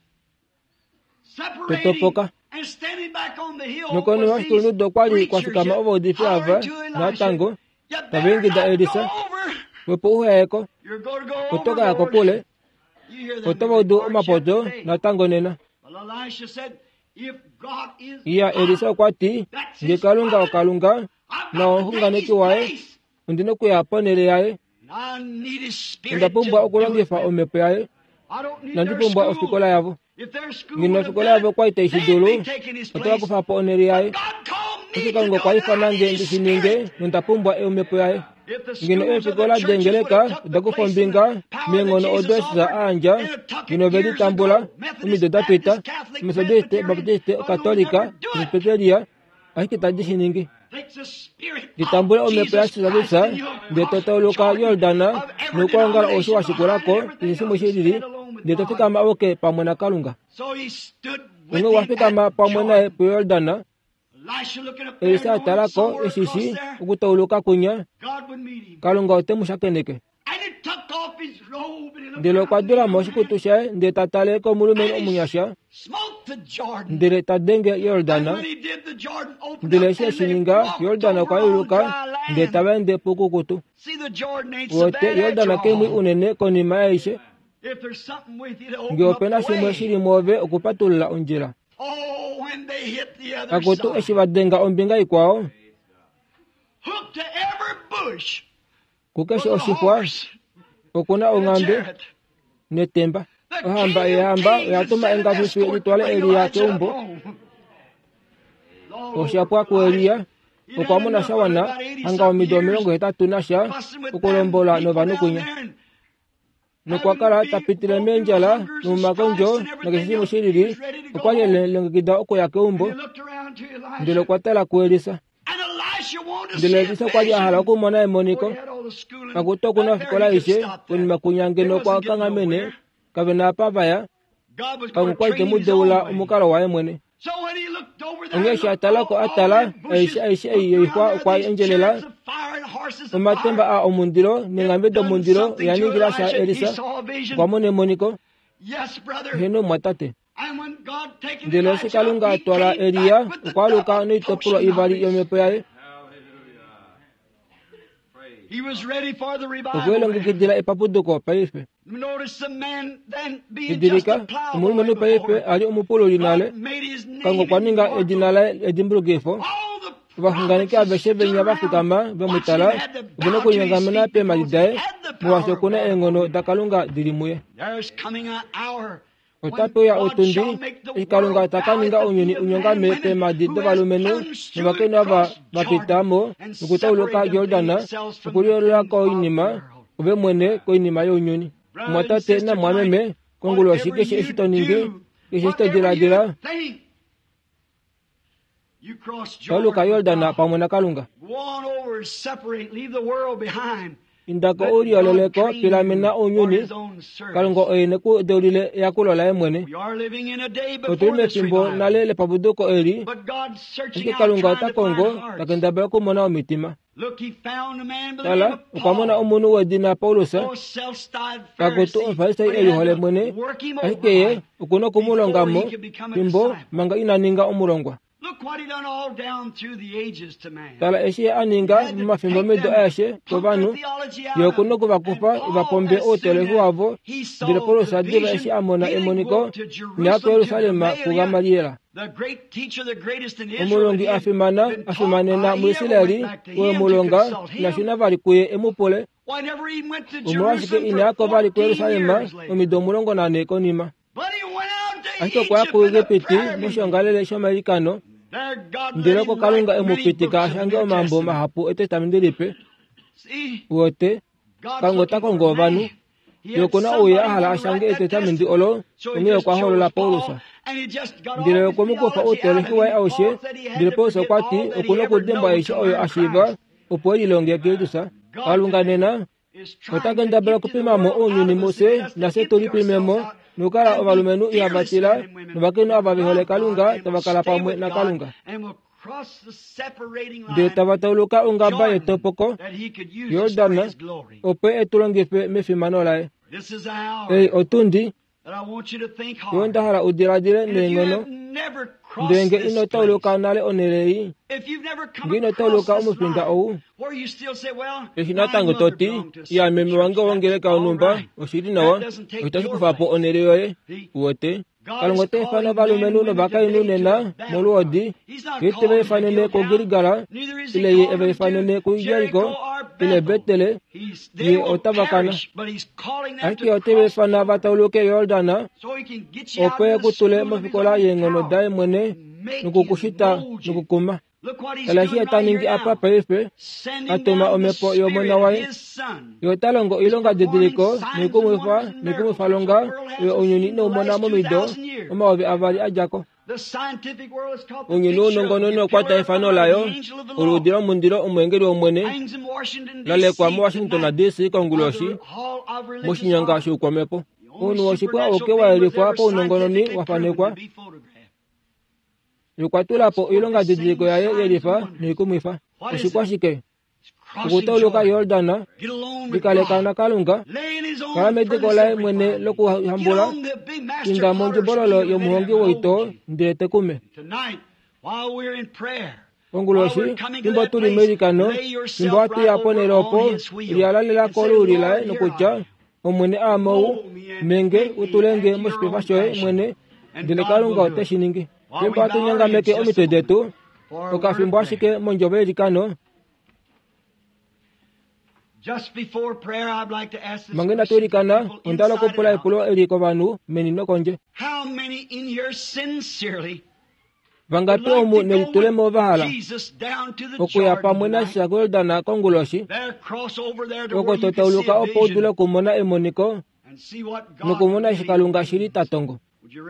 Separating Totopoka. and standing back on the hill Nukono was washkulu these dokwali kwa preachers fikama yet ovo difi ava hollering to na Elisha, tango. "You better Tabengi da not Elisa. go over. Wepo uhe eko. You're going to go Otoka over, yako Lord." pole. You hear that Otoka udu report yet umapoto today? na tango nena. Well, Elisha said, if God is Iya God, Elisa kwati. that's his Ngekalunga father. wakalunga. I've Na got to ohunga take neki his wae. place. Undino kuya ponele yae. And I need his spirit Ndapumba to do okulangi it fa with. omepe yae. I don't need Na their ndipumba school. ofikola yavo. If their school Ngino would have ofikola done yavo it, kwa ite they'd ishidulu. be taking his Otoka place. kufa ponele yae. But God called me to Kika do ngo kwa it. ifa I nange need his ndishininge. spirit. Nuntapumbwa omepe yae. If the Ngino schools of the efikola churches would dengeleka. have took the Dagu place and fombinga. the power Miengono that Jesus odes za offered, anja. they'd have took it Ngino vedi years tambula. ago. Methodist, Umidoda Baptist, pita. Catholic, Methodiste, Presbyterian, Baptiste, but we'll Katolika. never do it. Presbyteria. Ahikita dishiningi. Takes the spirit Ditambule of omepe Jesus yasi Christ zabisa. and you'll Ndetota cross uluka Jordan Yordana. of every Nukwangala denomination oshuwa behind shikurako. everything Isimu else, shiriri. stand alone with Ndetofika God. maoke pamwe na kalunga. So he stood with Ngo him wafika ma at pamwe na Jordan. pu Yordana. Elisha looking up there, Elisa knowing talako somewhere across eshishi. there, Ukuta uluka kunya. God would meet him. Kalunga otemu shakeneke. And he took off his robe and he looked Ndelo around kwa dura the moshi kutusha. Ndetatale ko mulumeni omunyasha. smote the Jordan. Ndele tadenge And Yordana. when he did, the Jordan opened Ndele up she and they shininga. walked Yordana over kwa on iluka. dry land. Ndetawe nde puku kutu. See, the Jordan ain't so Wote bad Yordana after kemwi all. unene koni maishe. If there's something with you to open up Ngiopena the shimwe way. shiri mwove okupatulula onjira. Oh, when they hit the other Akotu side, eshivadenga ombinga ikwao. hooked to every bush Kukesha was a oshifwa. horse Okuna and a ongambe. chariot. Netemba. The Ohamba king of yahamba. kings Yatuma had sent an enga fifi escort to litwale bring Elia Elijah up keumbo. home. oshapwa kuelia okwamuna shawana anga omido 30 ukolombola novanukunya nokwakala tapitile menjala numakonjo nakisimo shiriri okwalelengekida okoyake umbo ndilo kwatala kuelisa ndilo Elisa kwali ahala okumona emoniko akutokuna fikola ishe kunimakunyangeno kwa kangamene kavena pavaya kangukwaite mudeula omukalo wae mwene ongesha atalako atala aisha yeihwa kwa enjelela omatemba a omundiro ningambedo mundiro yaningila sha Elisa kwamone moniko heno mwatate ndilo shikalunga atwala Elia ukwaluka noitopulo ibali yomepo yae okwelengekidila epapuduko paife idirika omulumenu paife ali omupululi nale kango kwaninga edinala edimbulugefo vahunganike aveshevenya vafikama vemutala ubone kunyangamena pe malidae muwase kuna engono dakalunga dilimuye otape ya otundi ikalunga takaninga onyoni unyongame pe madide valumenu nivakeno ava vapitamo nukutauluka Yordana nukuliola ko inima ube mwene ko inima yonyoni mwatate na mwameme kongulo shikeshe esitoningi keshe diradira kauluka Yordana pamwe na kalunga indako uri ololeko pilamena onyuni kalungo oine ku deulile yakulola emwene otulime fimbo nalele pabuduko eri iki kalunga takongo takendabe kumona omitima tala ukamona omunu wedina Paulusa kakutu omfaisa eri hole mwene ahikeye ukuno kumulongamo fimbo manga inaninga omulongwa tala eshe aninga mafimbo medo ashe kobanu yokuno kubakufa ibapombe otelefu wavo ndile Paulusa diba eshe amona emoniko nyako Yerusalema kugamaliela omulongi afimanena muisiraeli uwe mulonga nashuna bali kuye emupole omulwashike inako bali ku Yerusalema omido 14 konima ahito kwa kuige piti mushongalele shomalikano ndireko kalunga emupitika ashange omambo mahapu etetamindilipe wote kango takongo vanu yokona uye ahala ashange etetamindi olo ongiyo kwa holo la Paulusa ndile yokomukofa utelefu wae aushe ndile Paulusa kwati okuno kudemba isha oyo ashiva upoeli longe kiritusa kalunga nena otagenda bela kupimamo onyuni mose nase tulipimemo nukala ovalumenu ihabatila nubakino abavihole kalunga tabakala pamwe na kalunga nde tabatauluka ungaba etopoko Yordana ope etulongife mefimanolae otundi yondahala udiradile nengono ndenge inotauluka nale onerei nginotauluka omupinda owu eshinatango toti ya meme wange wongeleka onumba oshirinawa otashikufapo onereyoye uwote kalungote fana valumenu nobakainu nena moluodi yitebe fanene ko Gilgala ile ye ebe fanene ku Yeriko ile Betele ye otabakana aki otebe fana batauluke Yordana ope kutule mafikola yengono dai mwene nukukushita nukukuma kalashia taningi apa paife atoma omepo yomona wae yotalongo ilonga didiriko nikumufalonga yo onyuni no mona momido omawe avali ajako onyuni unongonono kwata efanola yo urudiro mundiro omwengeri omwene lale kwa Washington DC konguloshi mushinyanga shukomepo unu washikwa okewa elifwa po unongononi wafanekwa yukwatulapo ilonga didiriko yaye yelifa nikumwifa ushikwashike ukutauluka Yordana likalekana kalunga kalamedikolae mwene lokuhambula inga monji bololo yomuhongi woito ndete kume onguloshi imbo tuli medikano imbo atu yaponelopo lialalela kolulila nukucha omwene amou menge utulenge moshipifashoe mwene ndile kalunga oteshiningi imbo atu nyangameke omitedetu okafimbo ashike monjobe likano mangena tulikana ondalo kupula ipulo eliko banu menino konje vangapi omu nelitule mo vahala okuya pamwe na shako Yordana konguloshi oko totauluka opo utule kumona emoniko nokumona shikalunga shili tatongo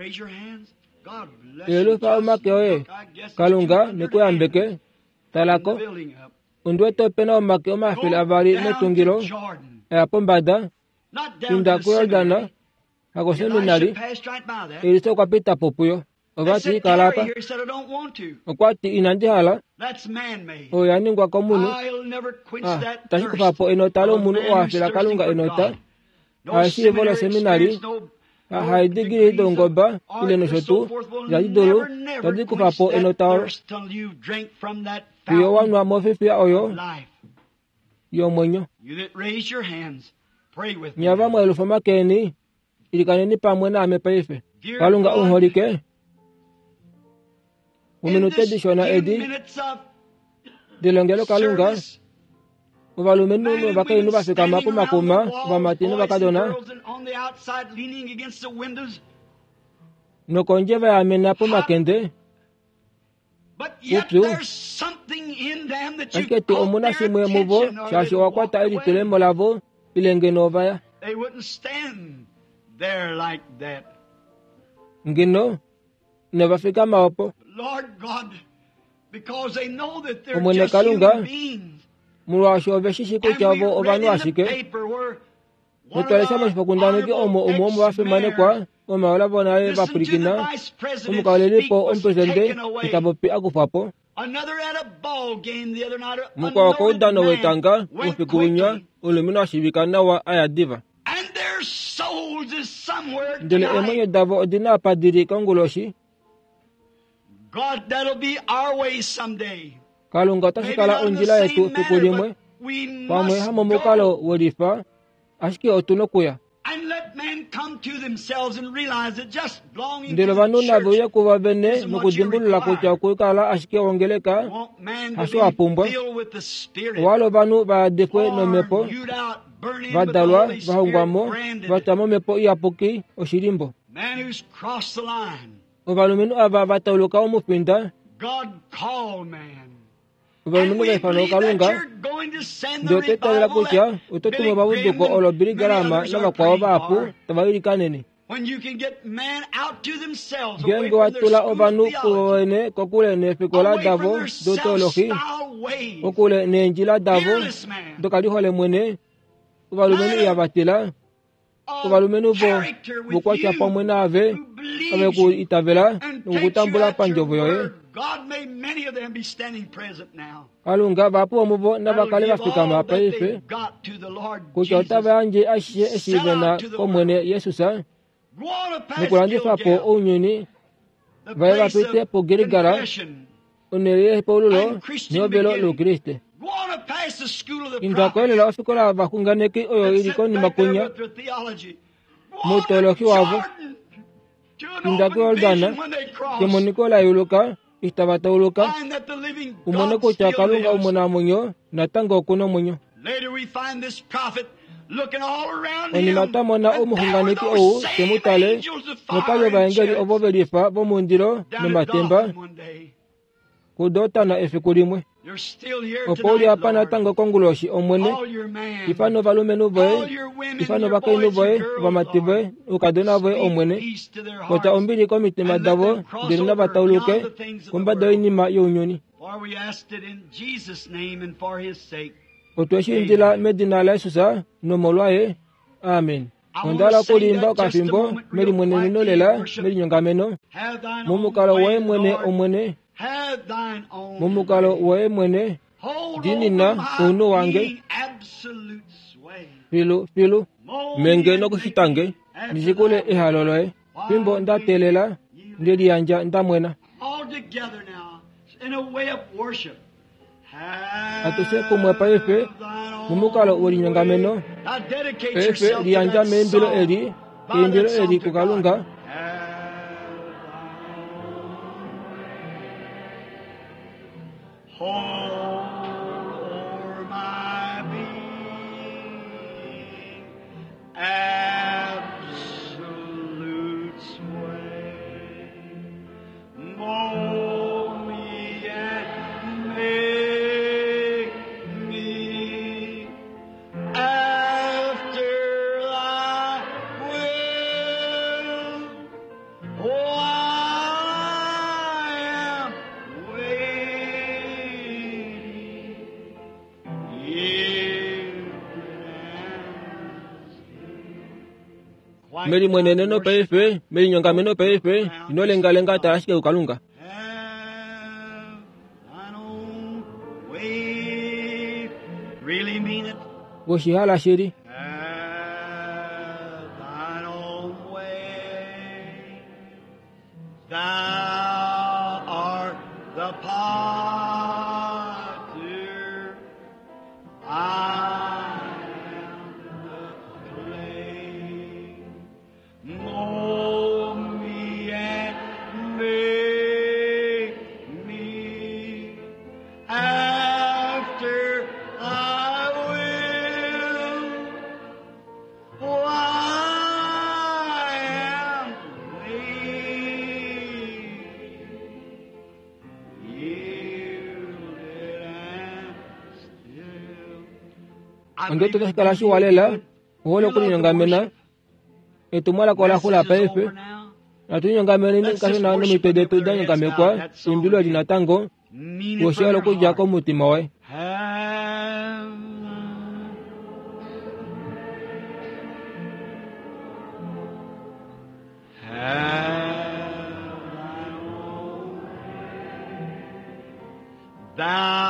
elufa omake oye kalunga nikuyambeke talako undwe topena omake omafili avari metungilo eapombada inda ku Yordana ako seminari eliso kwapita popuyo ovati kalapa okwati inandihala oyaningwa komunu tashikupapo enota lomunu oafila kalunga enota ashivola seminari haidigiri dongoba ile noshotu yadidolo tadikupapo enota piyo wanwa mofifia oyo yomwenyo nyava mwelufa makeni ilikaneni pamwe name paife kalunga unholike muminute dishona edi dilongelo kalunga uvalumenu vakainu vafika mapo makuma vamatinu vakadona nokonje vayamenapo makende upyu anketi omuna shimwe muvo shashi wakwata ilitule molavo ilengenovaya ngino nevafika maopo omwene kalunga mulwashove shishiko chavo ovanu ashike mutwalesha mashipakundanoki omo vafimane kwa omaola vonaye vapulikina omukawalelipo ompresidente itapopi akufapo mukwako udano wetanga ufikuunywa ulumina washivikana wa ayadiva ndele emonyo davo odina apadiri konguloshi kalunga tashikala onjila yetu fikulimwe pamwe hamomukalo wolifa ashike otunokuya ndelo vanu navuye kuva vene nukudimbulula kutya kuikala ashike ongeleka asho apumbwa walo vanu vadefwe nomepo vadalwa vahungwamo vatamo mepo iyapuki oshilimbo ovalumenu ava vatauluka omupinda ovalumenu vaifana okalunga ndio tetalela kutya utotumo vavuduko olobirigarama navakwavo vapu tavailikaneni ngenge watula ovanu kuwene kokule nefikola davo dotolohi kokule nenjila davo dokalihole mwene uvalumenu iyavatila uvalumenu vo vukwatya pamwe nave aveku itavela nukutambula panjovo yoye kalunga vapu omuvo navakale vafikama paife kutya otavayanje ashiye eshivena komwene yesusa nukulandifapo ounyuni vaye vapite po Giligala oneliye paululo niovelo lukriste indakoelela ofikola vakunganeki oyo iliko nimakunya mutolohi wavo indaki Yordana kemonikola yuluka istavatauluka umone kutya kalunga umona munyo natango okuno munyo onimatamona omuhunganeki owu temutale nokayo vaengeli ovo velifa vomundilo nomatemba kudotana efiku limwe opo uli apa natango konguloshi omwene ifano valumenu voye ifano vakainu voye vamati voye ukadona voye omwene kota ombiliko mitima davo ndili navatauluke kombada yoinima younyuni otweshindila medina la Yesusa nomolwaye amen ondala kulimba okafimbo meli mwene ninolela meli nyongameno mumukalo woye mwene omwene mumukalo woye mwene dinina uno wange filu menge nokushitange nishikule ihaloloe fimbo ndatelela ndiliyanja ndamwena atose kumwe paife mumukalo woli nyongameno paife liyanja membilo eli imbilo eli kukalunga o'er my being, absolute sway, more meli mwenene no pefe meli nyongame no pefe inolenga lenga tarashike ukalunga Really mean it. Woshihala shiri Thine own way. Thou art the potter. I am the clay. Mold me and make me after thy will. Oh, I am weak, yielded and still. ando to kala shi walela wolo kuri nyongame na etumala kola kula pefe atu nyongame ni kasi na no mitede to da nyongame kwa imbilu dina tango woshialo ko jako mutima we Thou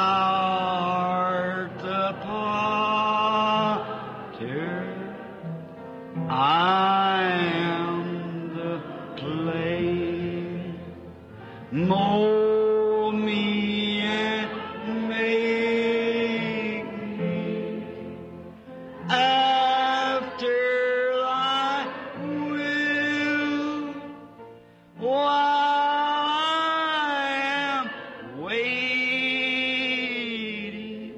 art the potter, I am the clay. Mold me and make me after thy will. Oh, I am waiting,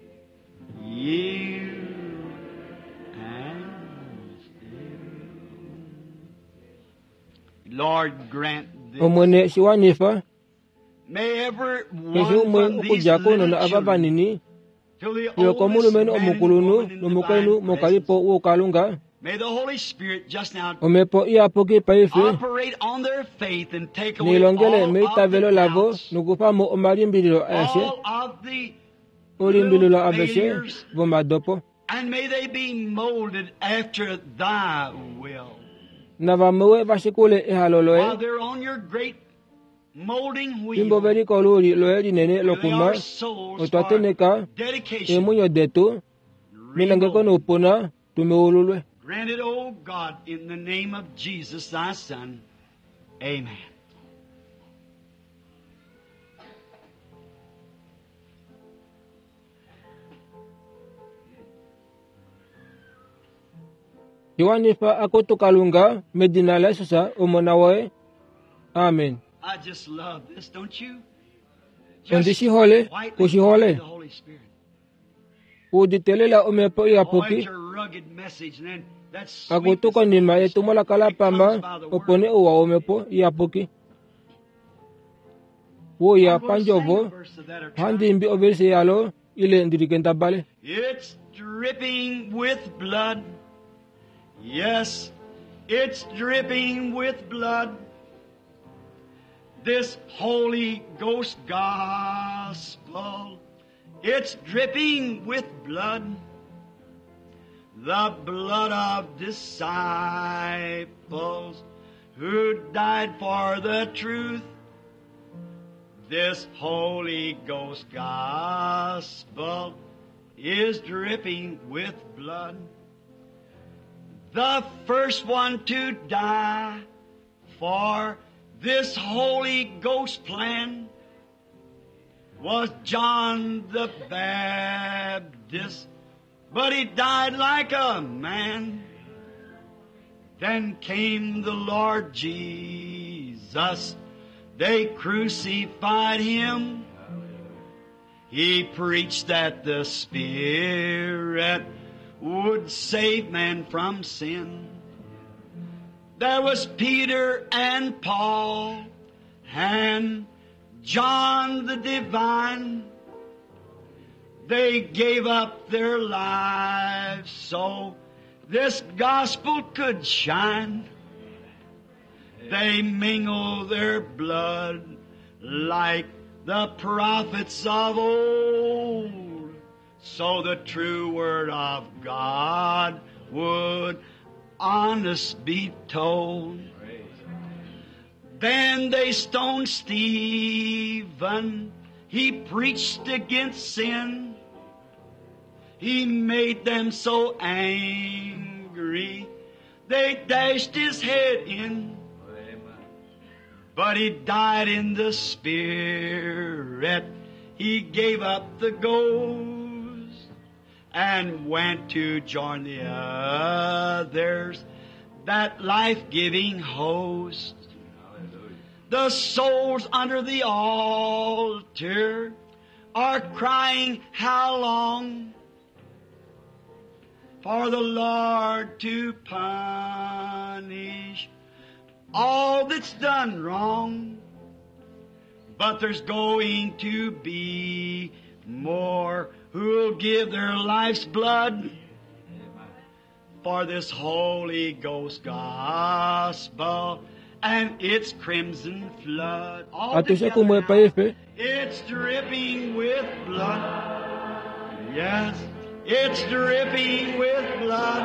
yield and still. Lord, grant this. omwene shiwanifa May every eshi one umwe from these ukujako no little ababa children nini till the yoko oldest mulumeni man and omukulunu woman in nomukenu divine presence. mokalipo wokalunga May the Holy Spirit just now omepo iapoki paife operate on their faith and take away nilongele all meitavelo of the lavo doubts, nukufamo omalimbililo ashe all of the olimbililo little abeshe failures, vomadopo and may they be molded after thy will. na vamewe vashikule While ehaloloe they're on your great molding imbo wheel, veliko luli loe linene they lokuma are souls for otwateneka dedication. emunyo detu milangeko nopona tumeululwe Grant it, O God, in the name of Jesus, thy Son. Amen. iwanifa akotukalunga medina la sasa omonawe amen I just love this, don't you? ondishihole quietly ushihole the Holy Spirit. uditelela omepo Oh, iapoki it's a rugged message, and then that akutuko sweetness nima of the etumala kala Spirit comes pama by the word. opone uwa omepo iapoki wo ya I'm going to sing a panjovo verse of that or handi two. imbi obese yalo ile ndirikenta bale It's dripping with blood. Yes, it's dripping with blood. This Holy Ghost gospel, it's dripping with blood. The blood of disciples who died for the truth. This Holy Ghost gospel is dripping with blood. The first one to die for this Holy Ghost plan was John the Baptist, but he died like a man. Then came the Lord Jesus. They crucified him. He preached that the Spirit would save man from sin. There was Peter and Paul and John the Divine. They gave up their lives so this gospel could shine. They mingle their blood like the prophets of old, so the true word of God would honest be told. Then they stoned Stephen. He preached against sin. He made them so angry, they dashed his head in. But he died in the spirit. He gave up the ghost and went to join the others, that life-giving host. The souls under the altar are crying, how long? For the Lord to punish all that's done wrong. But there's going to be more who'll give their life's blood for this Holy Ghost gospel and its crimson flood. All together, it's dripping with blood. Yes, it's dripping with blood.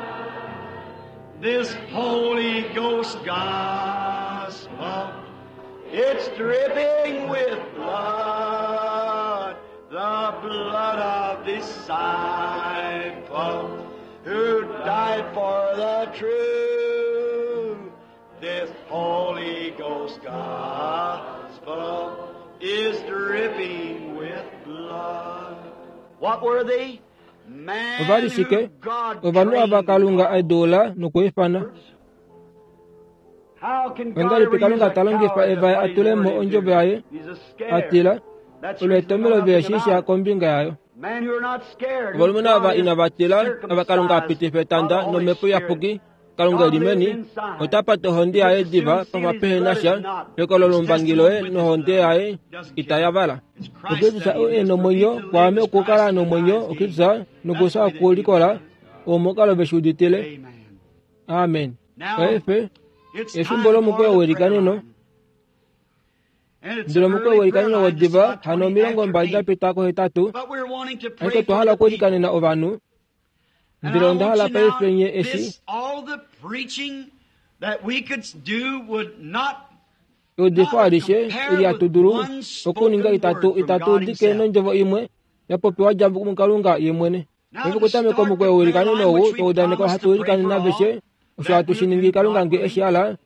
This Holy Ghost gospel, it's dripping with blood. The blood of disciples who died for the truth. This Holy Ghost gospel is dripping with blood. What were they? Ovali sike, ovanu abakalunga idola nukuifana. Wengali pikalunga talongi fa eva atule mo onjo beaye, atila, ule tomilo beashisha kombinga yayo. Volumuna ava inabatila, abakalunga pitifetanda, no mepu ya pugi, kalunga dimeni, otapa to hondi aye diva, pama pehe nasha, ekololumbangiloe, no hondi aye, itayavala. Ukitsa no monyo, kwa me kukala no monyo, ukitsa, nukusa kulikola, omokalo beshuditele. Amen. Efe, esimbolo mukwe werikani no. Ndilo mukwe werikani no wadiva, hano milongo mbalida pitako hetatu, eko tuhala werikani na ovanu. Ndilo ndahala pa efenye esi. Udifa arishe, ili atuduru, okuninga itatu dike nonjovo imwe, ya popiwa jambu kumukalunga imwene. Efu kutame kwa mukwe werikani no wu, to udane kwa hatu werikani na beshe, ushatu shiningi kalunga nge eshi ala.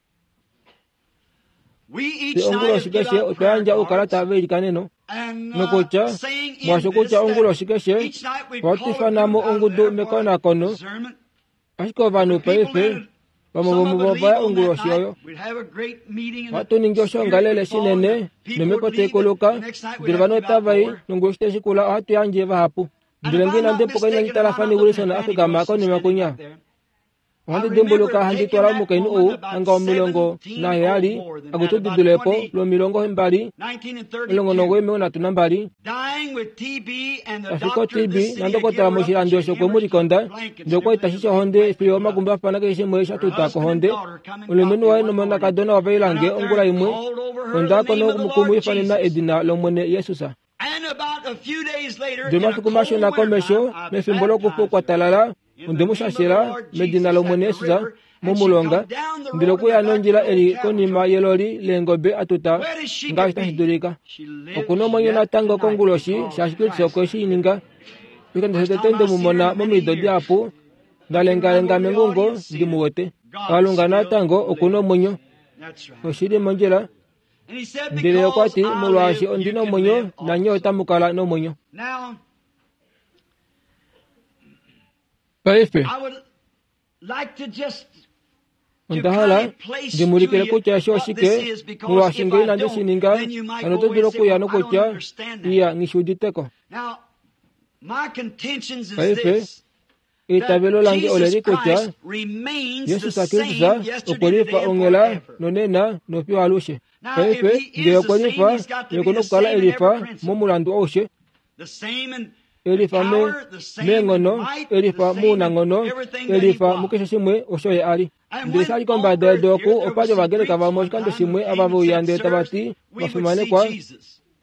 Si ongulo shikeshe, utayanja ukarata werikani no. Nukucha, mwashukucha ongulo shikeshe, watifana mo ongudu mekona kono. Ashiko vanu pefe, Vamuvumuvaya ungulo shiyoyo. Watu ningyosho ngalele shinene, numekote kuluka, dirvano tavai, nungushte shikula hatu yanjeva hapu. Direngina ndepo kanya nitarafani ulisona Afrika mako nimakunya. Wandi dimbuluka handi tuara mukainu u, anga milongo na heali, agutudu dulepo, lo milongo himbali, milongo nongwe meuna tunambali. Ashiko TB, nandoko taramoshi andiosho kwa murikonda, joko itashisha honde, fiyo magumba panakeshe mwesha tutako honde, ulimenu wae nomona kadona wavailange, ongula imwe, ondako no kumukumu ifanina edina lomwene Yesusa. Duma tukumasho na komesho, mefimbolo kufu kwa talala, undemusha shira, medina lomwene Yesusa, mumulonga, ndiloku ya nonjila eri konima yelori lengobe atuta, ngashita hidurika. Okuno mwenye na tango konguloshi, shashikitso kweshi ininga, wikandesetetende mumona mumido diapu, ngalenga mengungo, dimuwote. Kalunga na tango, okuno mwenyo. Oshiri monjila, ndile yokwati, mulwashi ondino mwenyo, na nyota mukala no mwenyo. Paife. Untahala, dimurikele kucha shoshike, mulwashinge nande sininga, anoto diroku ya no kucha, iya nishuditeko. Paife, itabelo langi oleri kucha, Yesus akirisa, okolifa ongela, nonena, nopi walushe. Paife, ndiyo kolifa, yokono kala elifa, mumulandu oshe. Elifa mengono, elifa munangono, elifa mukesha shimwe, oshoye ali. Ndisali komba doku, opajo wagele kava moshkando shimwe, abavu yande tabati, wafimane kwa,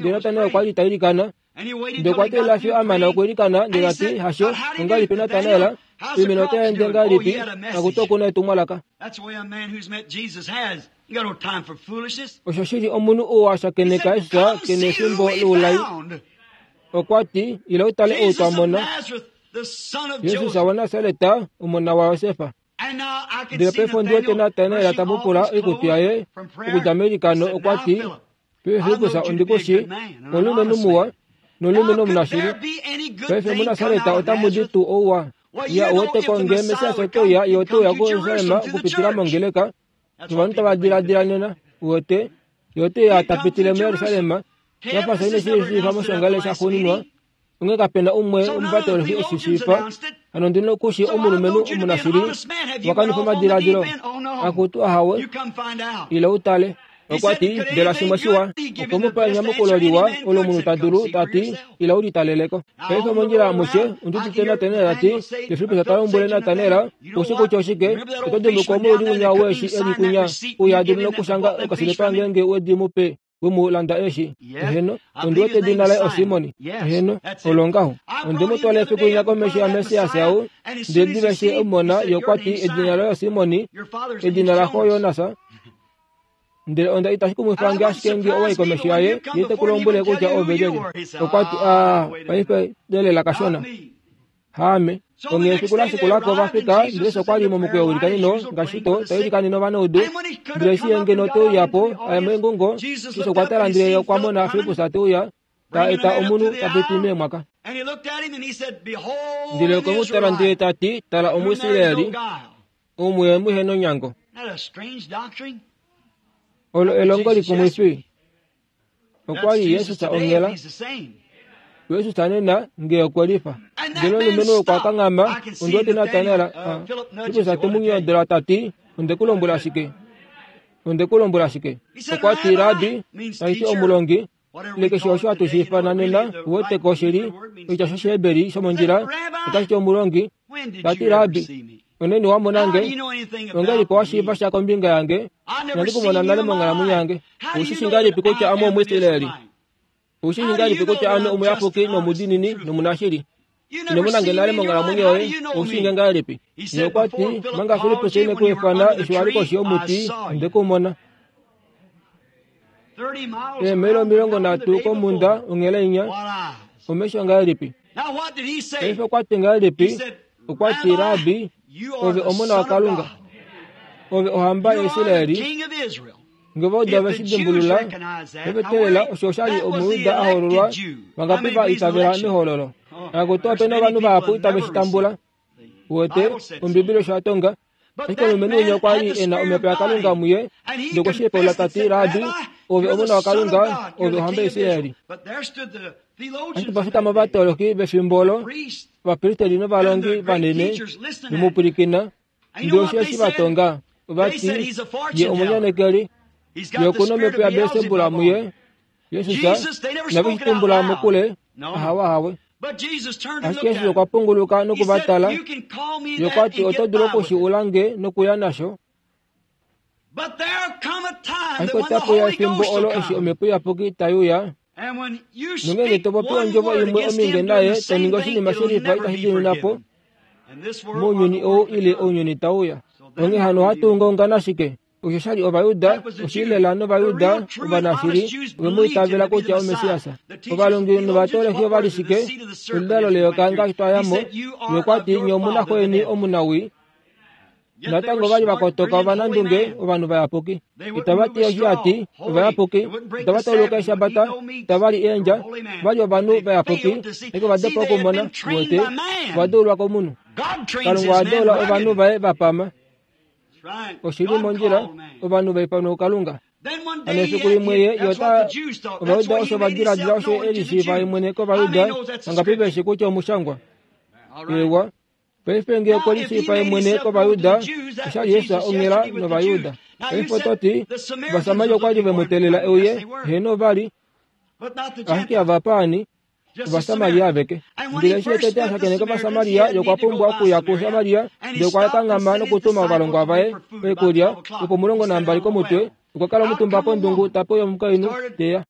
Nathanaeli kwali tairikana. Ndio kwate lafio amana kwirikana ndirati hasho ngali pe Nathanaeli imenote ndenga lipi akutoka na tumwalaka oshashiri omunu uwasha keneka isa kenesimbo lulai okwati ila utale utamona Yesu sawana saleta umona wa Yosefa de pefondio tena tena tabukula ikutiaye ukujamerikano okwati pehubusa ondikoshi oluno numuwa noluno munashiri pefe muna saleta otamuditu owa ya ote konge mesa soto ya yoto ya ko sema kupitira mongeleka tuwanta badira nena ote yote ya tapitile mer salema ya pasa ile sisi vamos ngale sa kuninwa unga pena umwe umbato ri sisifa anondino kushi omulumenu omunashiri wakani fama diradiro akutu ahawe ila utale okwati de la simasiwa como pa nyamo koloriwa olo munu taduru tati ila uri taleleko eso monjira moshe unduti tena tenera ti de flipo satara umbolena tanera usiko choshike to de mukomo uri nyawe shi eri kunya uya de no kusanga okasilepa ngenge wedi mupe wemu landa eshi heno undote dinala osimoni heno olongaho ndemo tole fiku nyako meshi amesi asau de dibeshi omona yokwati edinala osimoni edinala hoyo nasa ndele onda itashiku mufanga ashkengi owa ikomeshiaye yete kulombule kuja obejeje okwati paipe dele la kashona hame onge sikula ko bafika ndele sokwali momuke urikanino ngashito tayirikanino banodu ndele sienge noto yapo amengongo so kwatara ndele yokwamona Filipo satuya ta eta omunu tabetime mwaka ndele ko mutara ndele tati tala omusileri omuyemu heno nyango olo elongo likumwifi okwali Yesu sa ongela Yesu tanena nge okwalifa delo lumeno kwa kangama undote na tanela Filipo sa temunyo dela tati undekulombula shike okwati rabi taiti omulongi leke shosho atusifa nanena wote koshiri ichasheberi somonjira taiti omulongi tati rabi oneni wamonange ongali kwa shiba sha kombinga yange nandi kumona nale mongala munyange ushishingali pikocha amo mweteleri ushishingali pikocha ano umuyapoke no mudinini no munashiri ine munange nale mongala munyoye ushinga lipi yokwati manga Filipo sene kwefana ishwali ko shio muti ndekumona milongo na tuko munda ungelenya umesho ngalipi efo kwati ngalipi ukwati rabi ove omona wakalunga ove ohamba Israeli ngebo dawe shidimbulula ove tela oshoshali omuida ahorwa magapiba itabera ni hololo agoto peno banu bapu itabe shitambula wote umbibilo shatonga iko menu nyokwali ena umepa kalunga muye ndoko shepo la tati rabi ove omona wakalunga ove ohamba Israeli antu bafita mabato ki befimbolo bapirite dino balongi banene nimupurikina ndio shi batonga bati ye omonyane kali yo kono mepe abese mbulamuye Yesu sa nabitumbula mukule hawe Yesu kwa punguluka no kubatala yo kwati otodro ko shi ulange no kuyanasho but there come a time that when the Holy Ghost will come. And when you speak one word against him doing the same thing, it will never be forgiven. And this world will not forgive. Ushashali obayuda ushile lano bayuda ubanashiri umuitavela kucha umesiasa ubalungi nubatole hiyo balishike ulalo leo kanga kitayamo yokwati nyomuna kweni omunawi natango bali bakotoka banandunge ubanu bayapoki itabati yati bayapoki itabata loka shabata tabali enja bali banu bayapoki eko badepo ko mona wote badolwa ko munu kalungwa dola ubanu bae bapama oshiri monjira ubanu baipano kalunga anesukuri mweye yota obayuda oso bagira dirashe elisi baimweneko bayuda angapibe shikucho mushangwa ewa pefenge polisi baimweneko bayuda shali Yesu ongera no bayuda efototi basamayo kwaje bemutelela euye heno bali ahiki avapani basamaria aveke ndireshe tete akeneka basamaria yokwapumbwa ku Samaria ndokwatanga mano kutuma balongo abaye bekulya uko mulongo nambali ko mutwe ukakala mutumba po ndungu tapo yo mukainu teya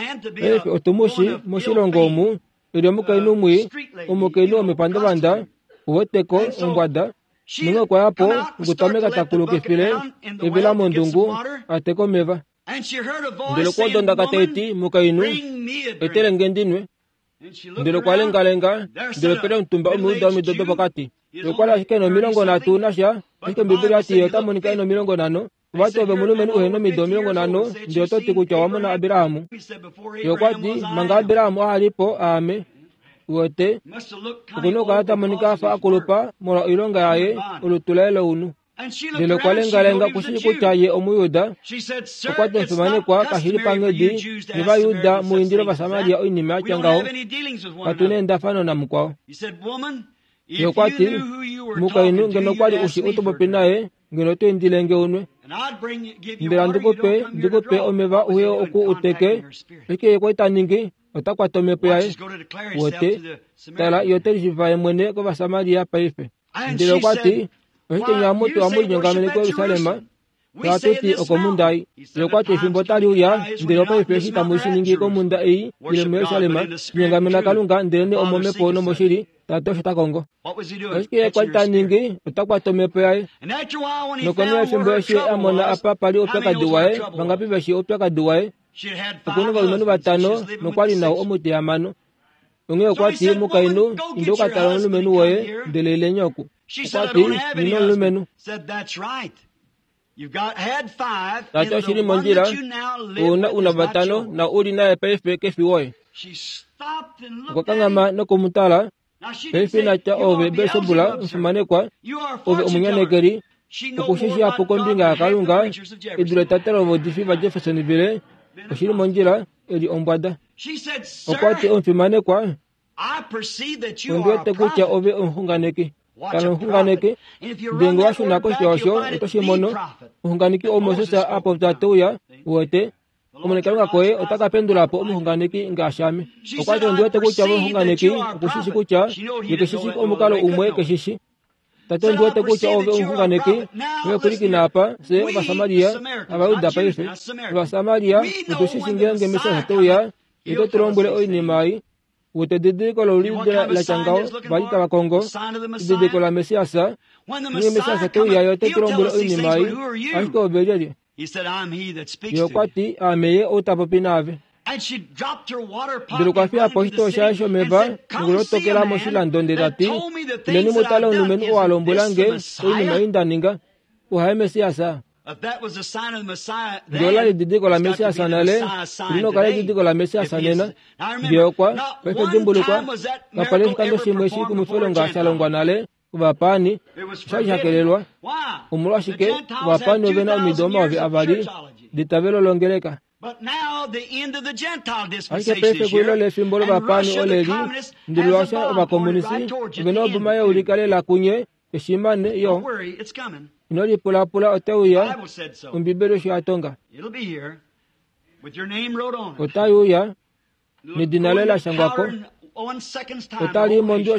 otumushi mushilongo mu ilo mukainu mwi umukainu omepanda banda uweteko umbwada nungo kwa hapo ngutameka takuluke file evila mondungu ateko meva ndilo kwa donda kateti mukainu etele ngendinwe ndilo kwa lenga ndilo pele mtumba umuda umidodo pakati yokwala shikeno milongo na tunasha shike mbibiri ati yotamonika ino milongo nano watu obe mulumenu uheno mido milongo nano ndio toti kucha wamona Abirahamu yokwati manga Abirahamu ahalipo ame uote ukunuka hata monika afa akulupa mora ilonga yaye ulutulelo unu ndilo kwa lenga kushiki kuchaye omuyuda ukwati mfimane kwa kahili pangedi niba yuda muindiro ba Samaria oinime achangao katunenda fano na mkwao yokwati mukainu ngeno kwali ushi utubopi naye ngeno tu indilenge unwe ndila ndikupe omeva uye oku uteke ike kwa itaningi otakwa tomepo yae wote tala yote jivaye mwene kwa Samaria paife ndilo kwati ohike nyamutu amuli nyangamene kwa Yerusalema Katuti okomundai yokwati fimbotali uya ndilo paife hita mwishiningi komunda ii ile Yerusalema nyangamena kalunga ndene omome pono moshiri tato shita kongo oshike kwa itaningi otakwa tomepo yae nokonuwa fimboshi amona apa pali opeka duwae bangapi bashi opeka duwae okunuka lumenu batano nokwali nao omuti yamano unge okwati mukainu indoka talon lumenu woye ndelele nyoku okwati nino lumenu tato shiri monjira una batano na uli nae peife kefi woye okokangama nokomutala peife nacha ove besobula mfumane kwa ove omunyanekeri okushishi hapo kombinga akalunga idule tatero vodifi va Jefferson vile oshiri monjira eli ombwada okwati omfimane kwa ondwete kucha ove onhunganeki kala onhunganeki dengo washu nako shosho otoshi mono onhunganeki omosesa apo tatuya wote omunekalunga koe otaka pendula apo omuhunganeki ngashame okwati ondwete kucha onhunganeki okushishi kucha yekeshishi omukalo umwe keshishi tato ndwete kucha ove onhunganeki we kuliki napa se ba Samaria abayuda paife ba Samaria utushisingenge mesa hatoya ito trombule oinimai wote didiko lo lidera la changao balita ba Kongo didiko la Mesiasa ni Mesiasa toya yote trombule oinimai ashko bejeje yokwati ameye otapopinave Dilukwafi aposto shasho meva nguloto kela moshila ndonde dati leni mutala unumenu walombulange uni mainda ninga uhae Mesiasa Ndola didiko la Mesiasa nale Dino kale didiko la Mesiasa nena Diokwa Peke dimbulukwa Kapaleshi kando shimweshi kumufelo nga shalongwa nale Ubapani Shaji kelelwa Umulwa shike Ubapani ovena umidoma wavi avali Ditavelo longeleka But now the end of the Gentile dispensation here, and Russia, the communists, has a bomb pointed right towards you. Don't worry, it's coming. The Bible said so. It'll be here, with your name wrote on it. Powder 1 second's time. Complete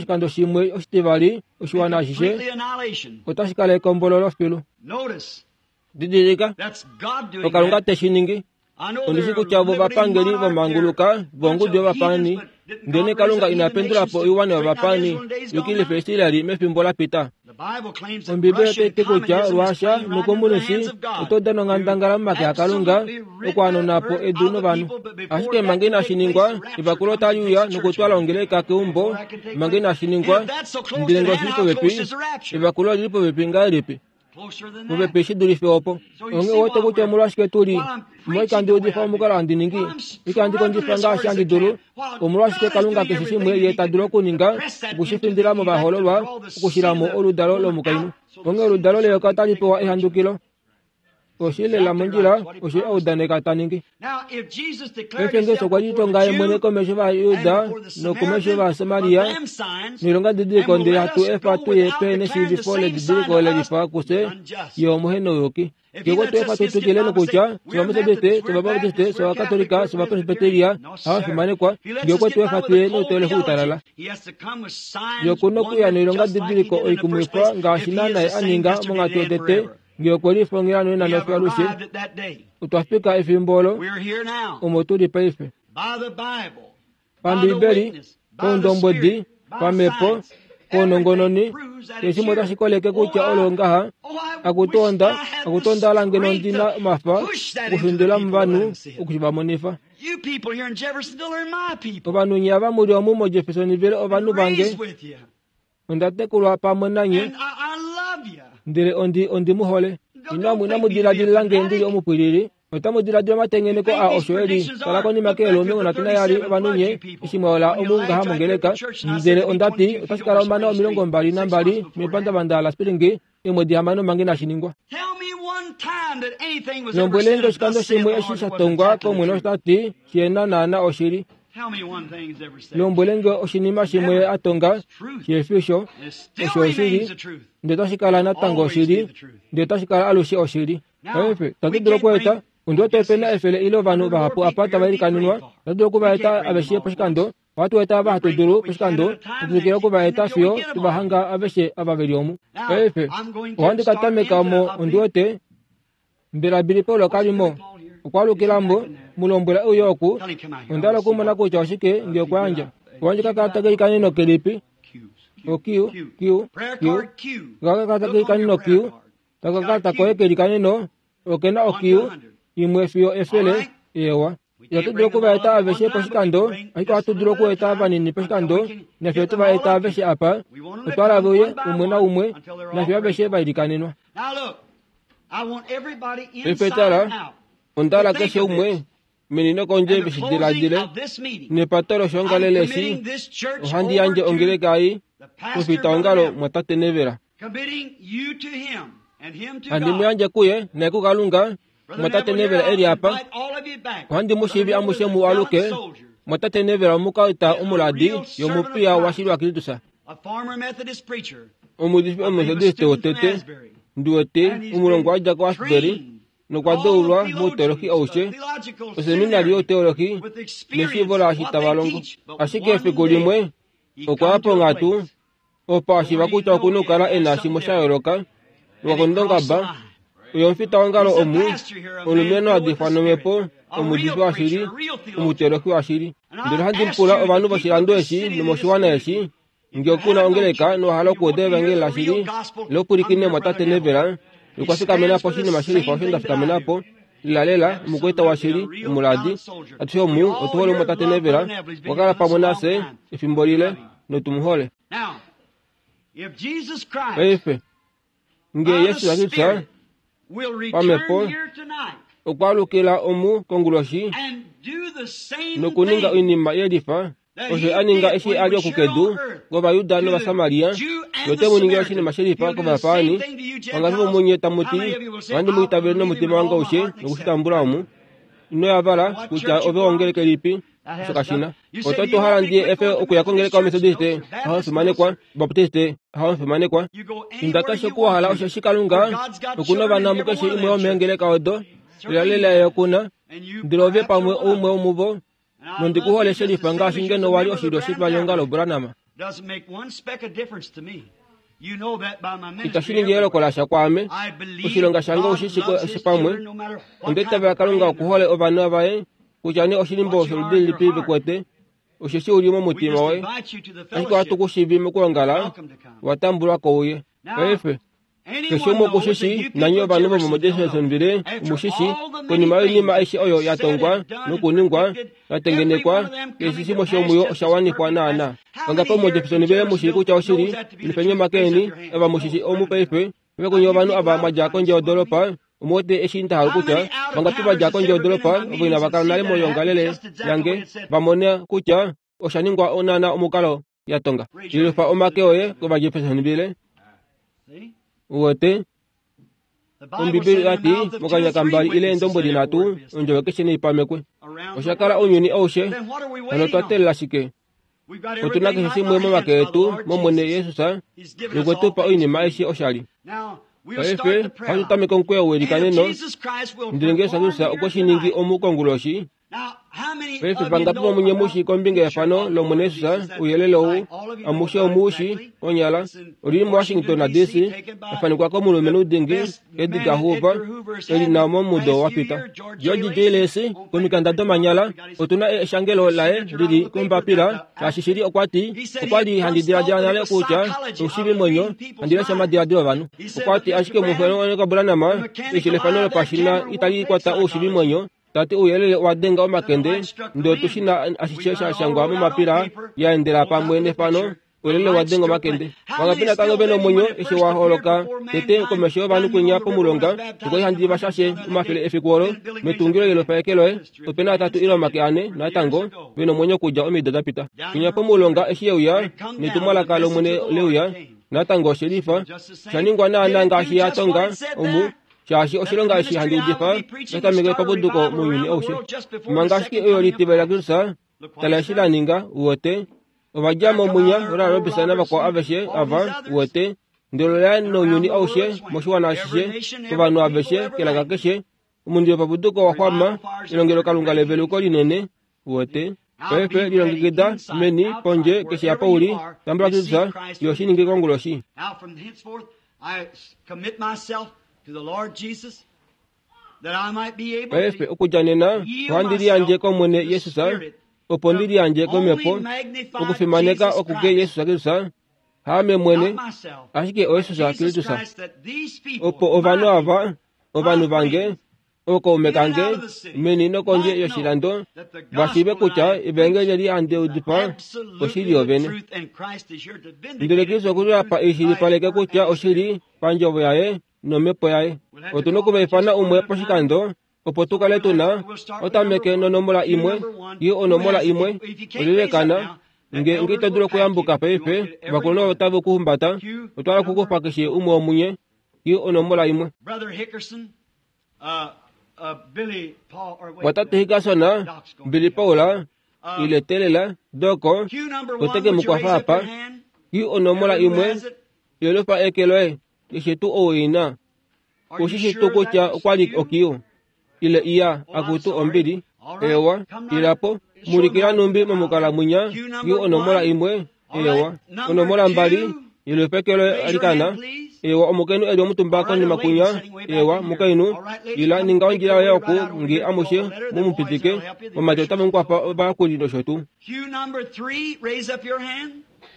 annihilation. Notice, that's God doing that. Ondisiku chabo bapangeli bamanguluka bongo dio bapani ngene kalunga inapendula po iwane bapani yukile festila li mefimbola pita ombibe tete kucha Russia nukomunisi utodano ngandangala make akalunga okwano napo eduno banu ashike mangena shiningwa ibakulota yuya nukutwala ongeleka keumbo mangena shiningwa ndilengo shito bepi ibakulo lipo bepinga lipi Mube peshi duri feopo. Onge wote kucha mulashke turi. Mwe kandi udifa mukala andiningi. Ikandi kondi franga shandi duru. Omulashke kalunga keshishi mwe yeta duro kuninga. Kushifindira mo bahololwa. Kushiramo oludalo lo mukainu. Onge oludalo le yakatali po 100 kilo. Oshile la munjira. Oshile udane kataningi. Efenge sokwajito ngaye mwene komeshiva yuda. No komeshiva Samaria. Nironga didi konde hatu efatu yepene shivi fole didi kole difa kuse. Yo muheno yoki. Yogo tu efatu tukileno kucha. Suwa mesebete, suwa bautiste, suwa katolika, suwa presbyteria. Hawa shumane kwa. Yogo tu efatu yeno utele hutarala. Yokuno kuya nironga didi ko oikumuifa. Nga shinana aninga munga tuetete. Ngiokoli fongira nuna nofya lushi. Utwafika ifimbolo. Umotuli paife. Pandiberi. Kondombodi. Pamepo. konongononi yesimo tashikoleke kutya olongaha akutonda alangeno ndina mafa kusundula mvanu ukujibamonifa ovanu nyava muli omu mo Jeffersonville ovanu bange ondatekulwa pamwe nanye ndile ondi muhole ina mudiladililange ndili omupwilili otamudiladila matengeneko a oshoeli kalako ni makelo mengo natuna yali vanunye ishimola omungaha mongeleka ndele ondati otasikala omana omilongo mbali na mbali mipanda bandala spiringi imwedi hamano mangi nashiningwa nombwelengo shikando shimwe eshishatongwa komwene ostati shiena nana oshili nombwelengo oshinima shimwe atonga shiefisho osho oshili nde tashikala natango oshili nde tashikala alushi oshili efe tatudilo kweta undu topena efele ilo vanu vahapu apata vailikanunwa tatudilo kuvaeta aveshe poshikando watu weta vahatudulu poshikando tutukila kuvaeta fyo tuvahanga aveshe avaveliomu efe ohandikatamekamo undu ote mbilabili polo kalimo okwalukilambo mulombwela uyoku ondala kumona kutya oshike ndio kwanja wanjikakatageikanino kelipi okiu kakatageikanino kiu takakatakoekelikanino okena okiu imwe fyo efele ewa yatudilo kuvaeta aveshe poshikando ahiko atudilo kueta vanini poshikando nafyo tuvaeta aveshe apa otwalavuye umwe na umwe nafyo aveshe vailikanenwa epetala ondala keshe umwe menino konje vishidiladile nepatolo shongalelesi ohandi yanje ongelekai kufita ongalo mwatatenevera andi muyanje kuye nekukalunga mwatatenevera eri apa ohandi mushivi amushe mualuke mwatatenevera omukauta omuladi yomupia washilwa kilitusa omethodiste otete nduote umulongo wajako wasberi nokwadoulwa muteologi aushe oseminari oteologi nesivola ashitavalongo ashikefe kulimwe okwapongatu opa ashivakuta okunukala enashimo shayoloka wakondongaba oyomfita wangalo omu olumeno adifanomepo omudifi washili omuteologi washili ndelo handi mpula ovanu voshilando eshi nomoshiwana eshi ngiokuna ongeleka nohala okuodevangela shili lopulikine mwatatenevela lukwafikamenapo shinima shilifa oshendafikamenapo lilalela mukweta washili omuladi atushomu otuhole mwatatenevela wakala pamwe nase efimbo lile notumuhole efe nge yesu lakitsa pamepo okwalukila omu konguloshi nokuninga inima yelifa osho aninga eshi ali okukedu gobayuda no basamaria yotemuningira oshinima shelifa kobafani wangazivo munye tamuti wandi muitabele nomutima wanga ushe nokushitambula omu ino yavala kutya ove ongeleke lipi shokashina ototuhala ndiye efe okuya kongeleka omethodiste ahonfimanekwa baptiste ahonfimanekwa indakashe kuwahala osho shikalunga okuna vana mukeshe imwe omengeleka odo lilalela yokuna ndilove pamwe umwe umuvo nondikuhole shelifa ngashi ngeno wali oshilo shipanyongalo bulanama itashilingielo kolasha kwame oshilonga shanga ushishipamwe ondetavela kalunga okuhole ovanu avaye kuchani oshilimbo sholudili lipive kwete ushishi ulimo mutima we ashiko atukushivime kulongala watambulwa kouye efe keshomo kushishi nanyo vanu vomo Jeffersonville umushishi konima yoinima eshi oyo yatongwa nokuningwa yatengenekwa kesishimo shomuyo oshawanikwa nana wangapo mo Jeffersonville mushili kucha oshili lipenye makeni eva mushishi omupeife vekunyo vanu ava majako nje odolopa umote eshi ntahalu kucha wangapi vajako nje odolopa ovoina vakala nale moyongalele yange vamone kucha oshaningwa onana omukalo yatonga ilifa omake oye kova Jeffersonville uwote ombibili ati mukanyaka mbali ile ndombo dinatu onjowekesheni ipamekwe oshakala onyuni aushe ano twatelela shike otunakeshe shimwe momakeetu momwene yesusa nikwetupa oinima eshi oshali efe hatutameka nkweya welikaneno ndilengesa tusa okweshiningi omukonguloshi Pepe pangapo mwenye mushi kombinga ya fano lo mwenesa uyelele u amushi mushi onyala uri Washington na DC afani kwa komulo menu dingi Edgar Hoover eli na momudo wapita George Jelesi kumikandado manyala otuna shangelo lae ridi kumpapira ashishiri okwati handidira janale kucha ushibi mwenyo handira shama diadio banu okwati ashike mufano oneka bulanama ishile fano pashina itali kwata ushibi mwenyo tati uyelele wadenga omakende ndo tushina ashichesha shangwa mapira yaendera pamwene pano uyelele wadenga omakende wangapina kalo beno mwenyo ishi wa holoka tete komesho banu kunyapo mulonga tuko handi bashashe umafile efikworo metungiro yelo paekelo opena tatu ilo makiane na tango beno mwenyo kuja omidada pita kunyapo mulonga ishi uya nitumala kalo mwene leuya na tango sherifa shaningwa na nanga shi atonga shashi oshilonga shi handi udifa nata mege pabuduko muyuni oshe mangashki oyoliti belagirsa talashila ninga uote obajamo munya ora robisana bako aveshe ava uote ndolola no yuni oshe moshwana shishe kubanu aveshe kelagakeshe umundio pabuduko wakwama ilongero kalunga leveluko linene uote pepe lilongigida meni ponje keshe ya pauli tambakirsa yoshi ningi konguloshi to the Lord Jesus, that I might be able Pepe ukujanena wandiri anje ko mwene Yesusa opondiri anje ko mepo ukufimaneka okuge Yesusa kirisa hame mwene ashike Yesusa kirisa opo ovano ava ovanu bange oko mekange meni no konje yoshilando bashibe kucha ibengeli ande udipa oshiri ovene ndirekizo kura pa ishiri paleke kucha oshiri panjo yae no mepo yae otuno kubeifana umwe poshikando opotuka letuna otameke no nomola imwe yo onomola imwe olilekana ngito duro kuyambuka pepe bakono otabu kuhumbata otwala kukupakishe umwe omunye yo onomola imwe watatu hikasona Billy Paula iletelela doko oteke mukwafapa yo onomola imwe yolopa ekeloe ishitu oina kushishitu kucha kwali okiyo ile iya akutu ombidi ewa ilapo mulikira numbi mamukala munya yu onomola imwe ewa onomola mbali ile pekelo alikana ewa omukenu edo mutumbako ni makunya ewa mukainu ila ninga onjira yako ngi amushe mumupitike mamajota munkwapa ba kulindo shotu Cue number 3, raise up your hand.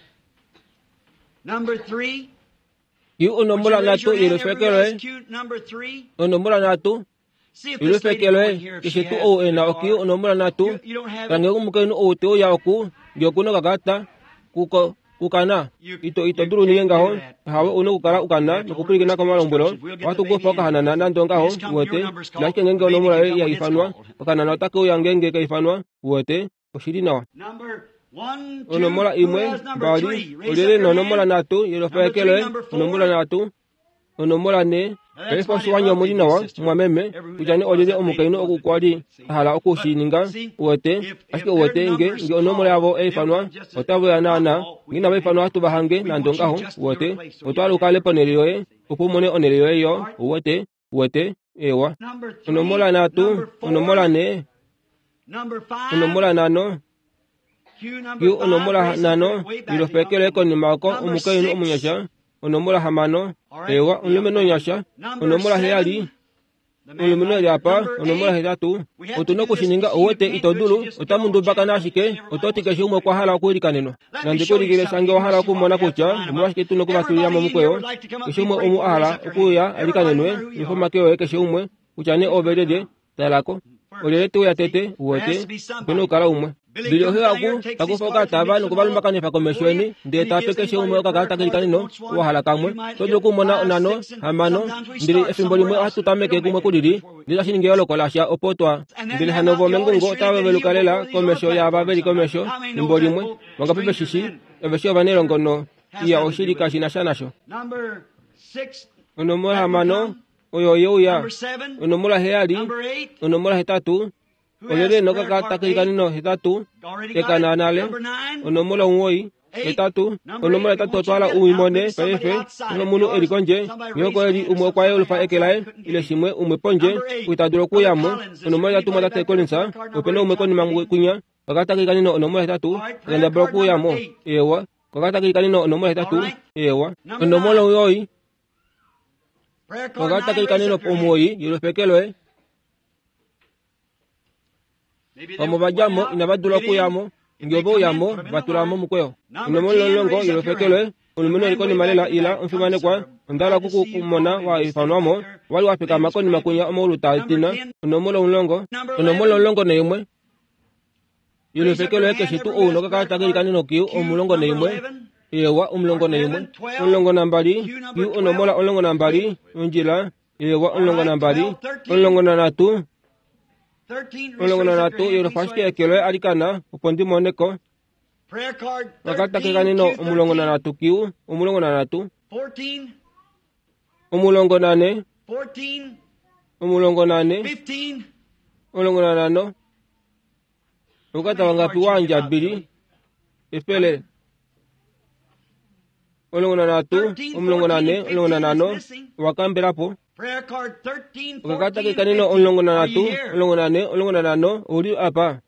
Number 3. yu onomola natu ile pekelo onomola natu ile pekelo ishitu o ena okiyo onomola natu range umukenu o teo yaku yokuno kagata kuko ukana ito duru niyenga ho hawe uno kukara ukana nokupirike na kama lombolo watu gofoka hanana nandonga ho wote lake ngenge onomola ya ifanwa ukana na tako ya ngenge ka ifanwa wote oshirina onomola imwe bali olele no onomola natu yelo pekelo onomola natu onomola ne Pepo suwanyo mulina wa mwameme ujane olele omukaino okukwali hala okushininga wote ashike wote nge onomola yabo eifanwa otabo ya nana ngina beifanwa atu bahange nandonga ho wote otwala ukale ponelioe upumone onelioe yo wote ewa onomola natu onomola ne onomola nano yu onomola nano yilofekele ko nimako omukaino omunyasha onomola hamano ewa onlemeno nyasha onomola heali onlemeno yapa onomola hedatu otuno kushininga owote itodulu otamundu bakana ashike ototike shumwe kwa hala okulikaneno nandikuligile sange wahala okumona kucha omulashike tuno kubatulira mu mukweo kishumwe omu ahala okuya alikanenwe informakewe kishumwe kuchane obelede talako olele tu ya tete wote kuno kala umwe Bilio hiaku takufoka taba nukubalu makane pa komeshweni nde tapeke shumwe okakata kilikanino wahala kamwe tojo kumona onano hamano ndiri efimboli mwe atutameke kumwe kudiri ndira shininge yolo kolasha opotwa ndiri hanovo mengungo tawe velukalela komesho ya babeli komesho nimboli mwe wangapipe shishi evesho vanero ngono iya oshirika shinashanasho onomola hamano oyoyoya onomola heali onomola hetatu olele no kakata kilikanino hetatu ekananale onomola uwoi etatu onomola etatu twala uimone pefe unomunu erikonje nyoko eri umwe kwaye ulfa ekelae ile shimwe umwe ponje uitaduro kuyamo onomola tatu mata tekolinsa openo umwe koni mangu kunya wakata kikanino onomola etatu ngenda bro kuyamo ewa wakata kikanino onomola etatu ewa onomola uyoi wakata kikanino pomoyi yulofekelwe omo bajamo inabadula kuyamo ngyobo yamo batulamo mukweo unomolo longo yolofekelwe ulumino likoni malela ila mfimane kwa ndala kuku kumona wa ifanwamo wali wafika makoni makunya omo ulutatina unomolo longo na imwe yolofekelwe keshitu uno kakata kikanino kiu omulongo na imwe ewa umlongo na imwe ulongo nambari kiu unomola ulongo nambari unjila ewa ulongo nambari ulongo na natu ulongo na natu yolofashike ekelwe alikana upondi moneko wakata kikanino umulongo na natu kiu umulongo na natu umulongo nane umulongo nane ulongo na nano ukata wangapi wanja bili ifele ulongo na natu umulongo nane ulongo na nano wakambelapo wakata kikanino ulongo na natu ulongo nane ulongo na nano uli apa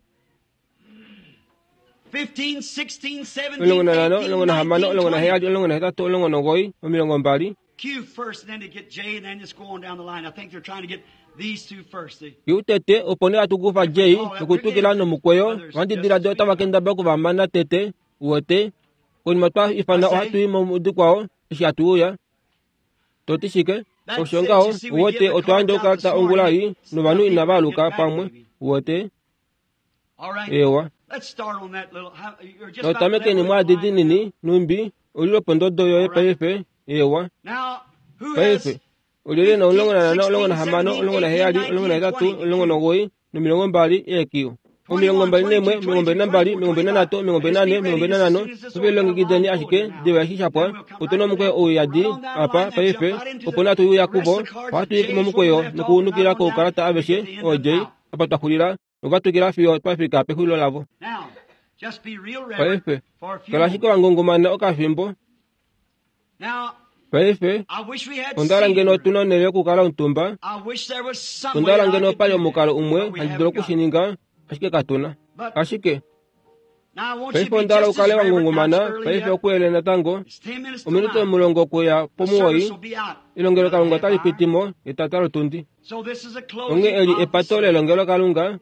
15, 16, 17, ulongo na nano 18, ulongo na hamano 19, ulongo na 20. heyaji ulongo na hetatu ulongo na goi umilongo mbali Q first, and then to get J, and then just go on down the line. I think they're trying to get these two first. yutete opone atukufa jei ukutukila no mukweyo wandidira dota wakenda baku vamana tete uote kuni matwa ifana watu imo mudukwao ishatuya totishike oshongao uote otwando kata ongulai nubanu inabaluka pamwe uote All right. ewa Let's start on that little. You're just no about tameke that ni little mwa line. didi nini numbi ulilo pondodo yo pepe ewa Now, who pepe has ulile na ulongo na nana ulongo na hamano ulongo na heyaji ulongo na hetatu ulongo na goi numilongo mbali ekio umilongo mbali nemwe milongo mbali nambali milongo mbali nanato milongo mbali nane milongo mbali nanano subelongo gideni ashike dewa shishapwa utono mkwe uyadi apa pepe upona tu yakubo watu yikimo mkweyo nukunukira ko karata abeshe ojei apa takulira ubatukira fiyo pafika pehulo lavo now? Just be real reverent pepe for a few kalashiko moments. wangongomana okafimbo Now, pepe I wish we had undala ngeno seen. tunonele kukala untumba I wish there was some way undala I ngeno could pale do that, omukalo umwe but we handidolo haven't got it. kushininga ashike katuna ashike Now, I want you to pepe be undala just as ukale reverent. Now, wangongomana it's early pepe yet. okwelena tango It's 10 minutes to uminuto 9. mulongo kuya The service pomoi will be out. ilongelo kalunga Another tali half hour. pitimo itatalo tundi So this is a unge closing eli of the epatole service. longelo kalunga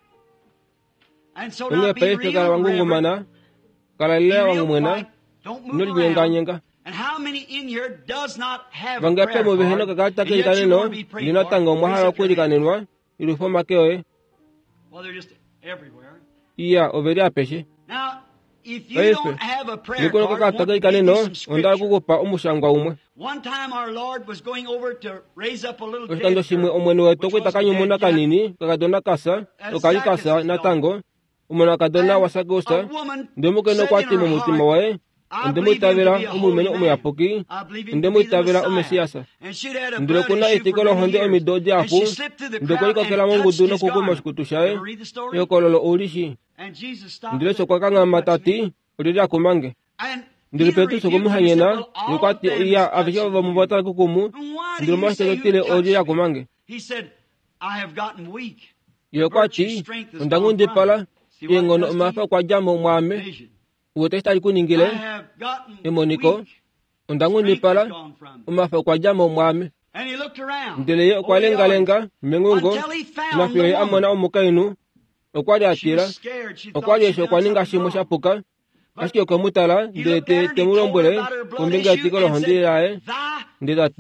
And so unge now be pepe kala real reverent. wangongomana kala Be lile real wangumwena quiet. Don't move nuli nyenga around. nyenga And how many in here does not have a vangape prayer mu biheno card, kakata and yet you kikaneno want to be prayed linatanga for? omwahala Raise up your hand. okwilikanenwa ilufoma keoe Well, they're just everywhere. iya overi apeshe Now, if you Pepe. don't have a prayer likono card, I kakata want to give kikaneno you some ondala scripture. kukupa umushangwa umwe One time our Lord was going over to raise up a little ositando dead shimwe girl, omwene wetu which was okwitakanyumuna a dead cat. kanini kakadona kasa okali kasa natango umwana akadona wasagosa A woman ndemukeno said kwatima in her mutima heart, wae I ndemu believe him to itavira be a umumene holy umuyapuki man. I believe him to ndemu be the itavira Messiah. umesiyasa And she'd had a ndilo blood kuna issue for itikolo many honde years. omidodi And afu she slipped through the ndiko crowd ikokela and touched monguduno his kukuma garment. shikutushae Ever read the story? yokololo ulishi And Jesus stopped ndilo her sokwakanga and touched matati me. ulili akumange And ndilo Peter petu rebuked him. He said, sokumuhanyena well, all yukwati of them iya is touching avishava you. mubota kukumu And why do ndilo you say mwashikekile who ulili touched me? akumange He said, I have gotten weak. yokwati undangundipala yengono mafa kwa jamo mwame Vision. uwotestali I kuningile have gotten emoniko weak. undangundipala Strength has gone from me. umafa kwa jamo mwame And he looked around. ndele okwalengalenga mengungo Until he found the nafile woman. amona omukainu okwali She atira was scared. She thought okwali she'd esho done kwaninga something shimo wrong. shapuka ashike okomutala ndete temulombwele kumbinga tikolo hondilae ndidati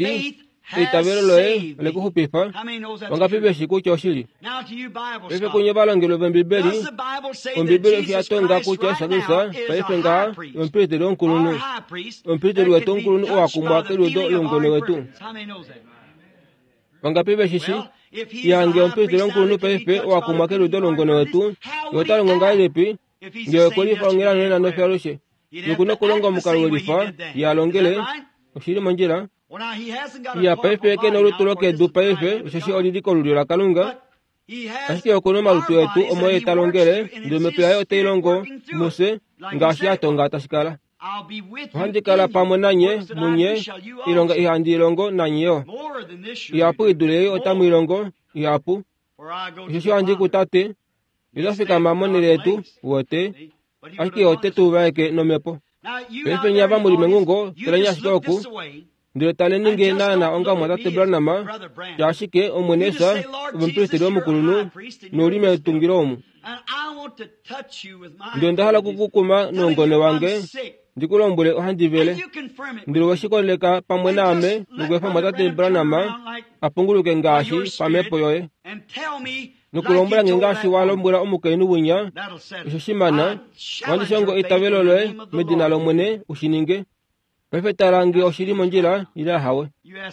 itavereloe lekuhupifa wangapibe shiku choshili Now to you Bible pepe scholars, kunye balongelo bembibeli does the Bible say that ombibeli Jesus fyatonga Christ kucha right sagusa now is a paife high nga priest? ompitiri Our onkulunu high priest ompitiri that wetu can be onkulunu touched by the owakumwakiludo feeling of lungone our wetu infirmities. How many knows that? wangapibe shishi Well, if he is a yange high ompitiri priest now onkulunu that can be paife touched by the owakumwakiludo feeling of our lungone wetu infirmities, how would he yotalungonga act ilipi if he's the ngewe same kulifa ongela yesterday nena and forever? nofyarushe He'd have nukuno to kulonga act the mukalo same way he welifa did then. Is yalongele that right? ushili monjila Well, now he hasn't got a ya corporal paife body kene now, olutulo for this kedu is the night paife of ushashi God. olili kolulila kalunga But he has ashike okono our malutu wetu bodies omoye that he works talongele through, and it's ndume his pila yote spirit ilongo working through muse it. Like he ngashi said it atonga was. atashikala handikala pamwe nanye munye ilonga ihandi ilongo nanyeyo yapu idule otamu ilongo yapu isho andi kutate ilafika mamoni letu wote aki ote tuvaeke nomepo pepe nyava muri mengungo telenya shikoku ndile tale ninge nana onga mwatate Branham yashike omwenesa ubempiristeri omukulunu nolime tungiromu ndile ndahala kukukuma nongone wange ndikulombule ohandivele ndile washikoleka pamwe name nugwefa mwatate Branham apunguluke ngashi pamepo yoye nukulombula ngengashi walombula omukeni bunya isho shimana wandishongo itavelolwe medina lomwene ushininge pepe talangi oshilimo njila ila hawe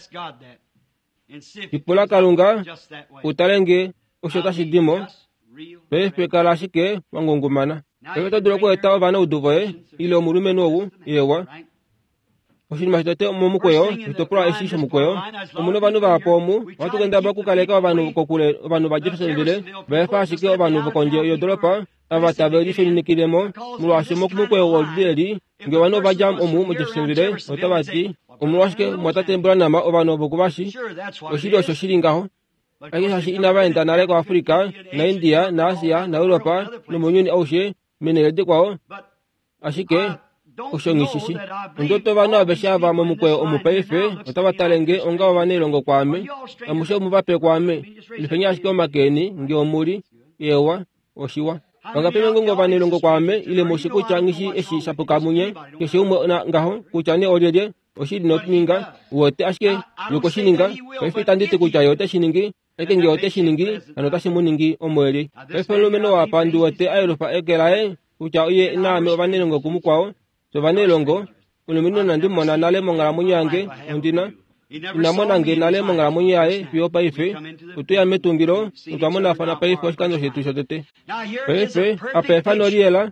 ipula kalunga utalenge oshota shidimo pepe kalashike wangungumana pepe todula kueta ovana uduvoye ile omulume nowu yewa oshilima shitote momukweyo hitopula eshisho mukweyo omuno vanu vapomu watukenda bakukaleka ovanu kokule ovanu va Jeffersonville befa ashike ovanu vokonje iyo dolopa avataveli shoninikilemo mulwashimo kumukweyo woludeli nge vanu vajam omu mu Jeffersonville otavati omulwashike mwatate Branham ovanu vokuvashi oshili osho shilingaho akisashi inavaenda nale ko Afrika na India na Asia na Europa nomunyuni aushe menelede kwao ashike oshongishishi ndoto vanu aveshava momukweyo omupaife otabatalenge onga vavanelongo kwame amushe omuvape kwame lifenya ashike omakeni nge omuli yewa oshiwa vangape mengongo vanelongo kwame ile moshi kuchangishi eshi shapuka munye keshe umwe ngaho kuchane olelye oshili notuninga wote ashike yokoshininga paife tandite kucha yote shiningi eke nge yote shiningi anotashi muningi omweli paife lumeno wapandu wote ailufa ekelae kucha uye name ovanelongo kumukwao vanelongo ulumino nandi mona nale mongala munyange undina inamona nge nale mongala munyae pio paife utuya metungiro utamona fana paife oshikando shetu shotete paife apefa noriela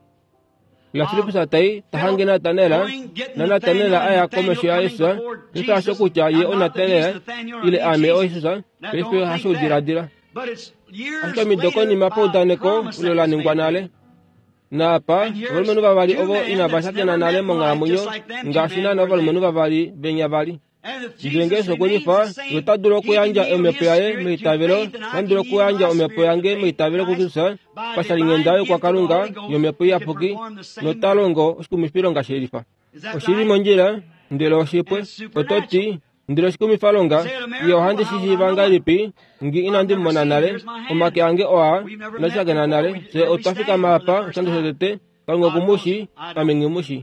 la Filipu satai tahangena tanela nana tanela aya komesho ya Isa paife asho kucha ye ona tanela ile ame oisa paife asho diradira ashka midoko ni mapo daneko ulola ningwanale napa volmenu vavali ovo inabashate na nale mongala munyo ngashina na volmenu vavali benyavali ndilengeso kwenifa yotadulo kuyanja omepo yaye meitavelo nandulo kuyanja omepo yange meitavelo kukisa pashalingendayo kwa kalunga yomepo yapuki notalongo oshikumifilo nga sherifa oshilimo njila ndilo oshipwe ototi ndilo shikumifalonga iyo handi shishivanga lipi ngi inandi mona nale omake ange oa nashagena nale se otafika mapa chando shetete kalunga kumushi kamengi mushi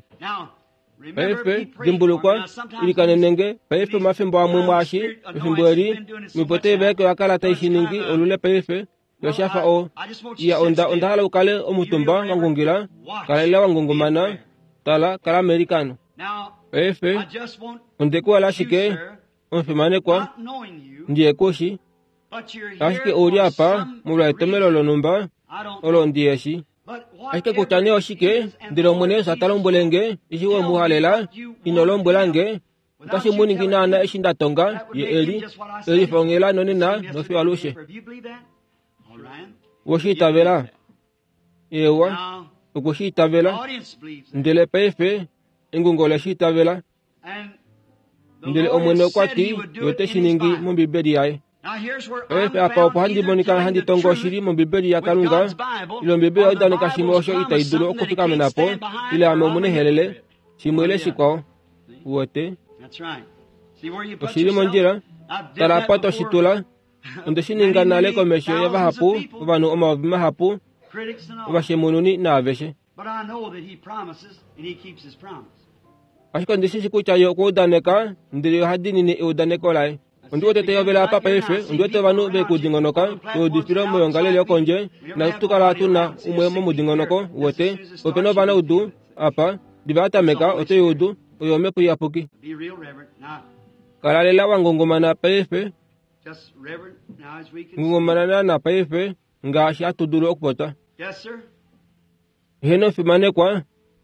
paife dimbulukwa ilikanenenge paife mafimbo amwe mwashi mfimbweli mipote beke wakalata ishiningi olule paife yoshafa o iya ondahala ukale omutumba wangungira kalela wangungumana tala kala amerikano paife ondekuwa lashike onfimane kwa ndiye koshi ashike uri apa mula etomelo numba olo ndiyeshi ashike kuchane oshike ndilo mwene satalombolenge ishiwe muhalela inolombolange tashi muningi nana eshinda tonga ye eli fongela nonena nofi walushe woshita vela yewa ukushita vela ndele paife ingungole shita vela ndele omwene kwati yote shiningi mumbibedi yae paife apa opo handi monika handi tongo shiri mumbibedi ya kalunga ilo mbibedi oidanika shimosho itaidulo okufika menapo ile ame omune helele shimwele shikwao wote oshiri monjira tala pato shitula onde shininga nale komesho yava hapu vanu omavima hapu vashemununi na aveshe ashiko ndishishi kuchayo kuudaneka ndiri hadinini iudanekolai ondiwote teyovela papa efe ondiwote vanu vekudingonoko udifiro moyongalele okonje na tukala tuna umwe momudingonoko wote openo vana udu apa divatameka ote yudu oyomepo yapuki kalalela wangungumana paife ngungumana na paife ngashi atudulu okupota heno fimane kwa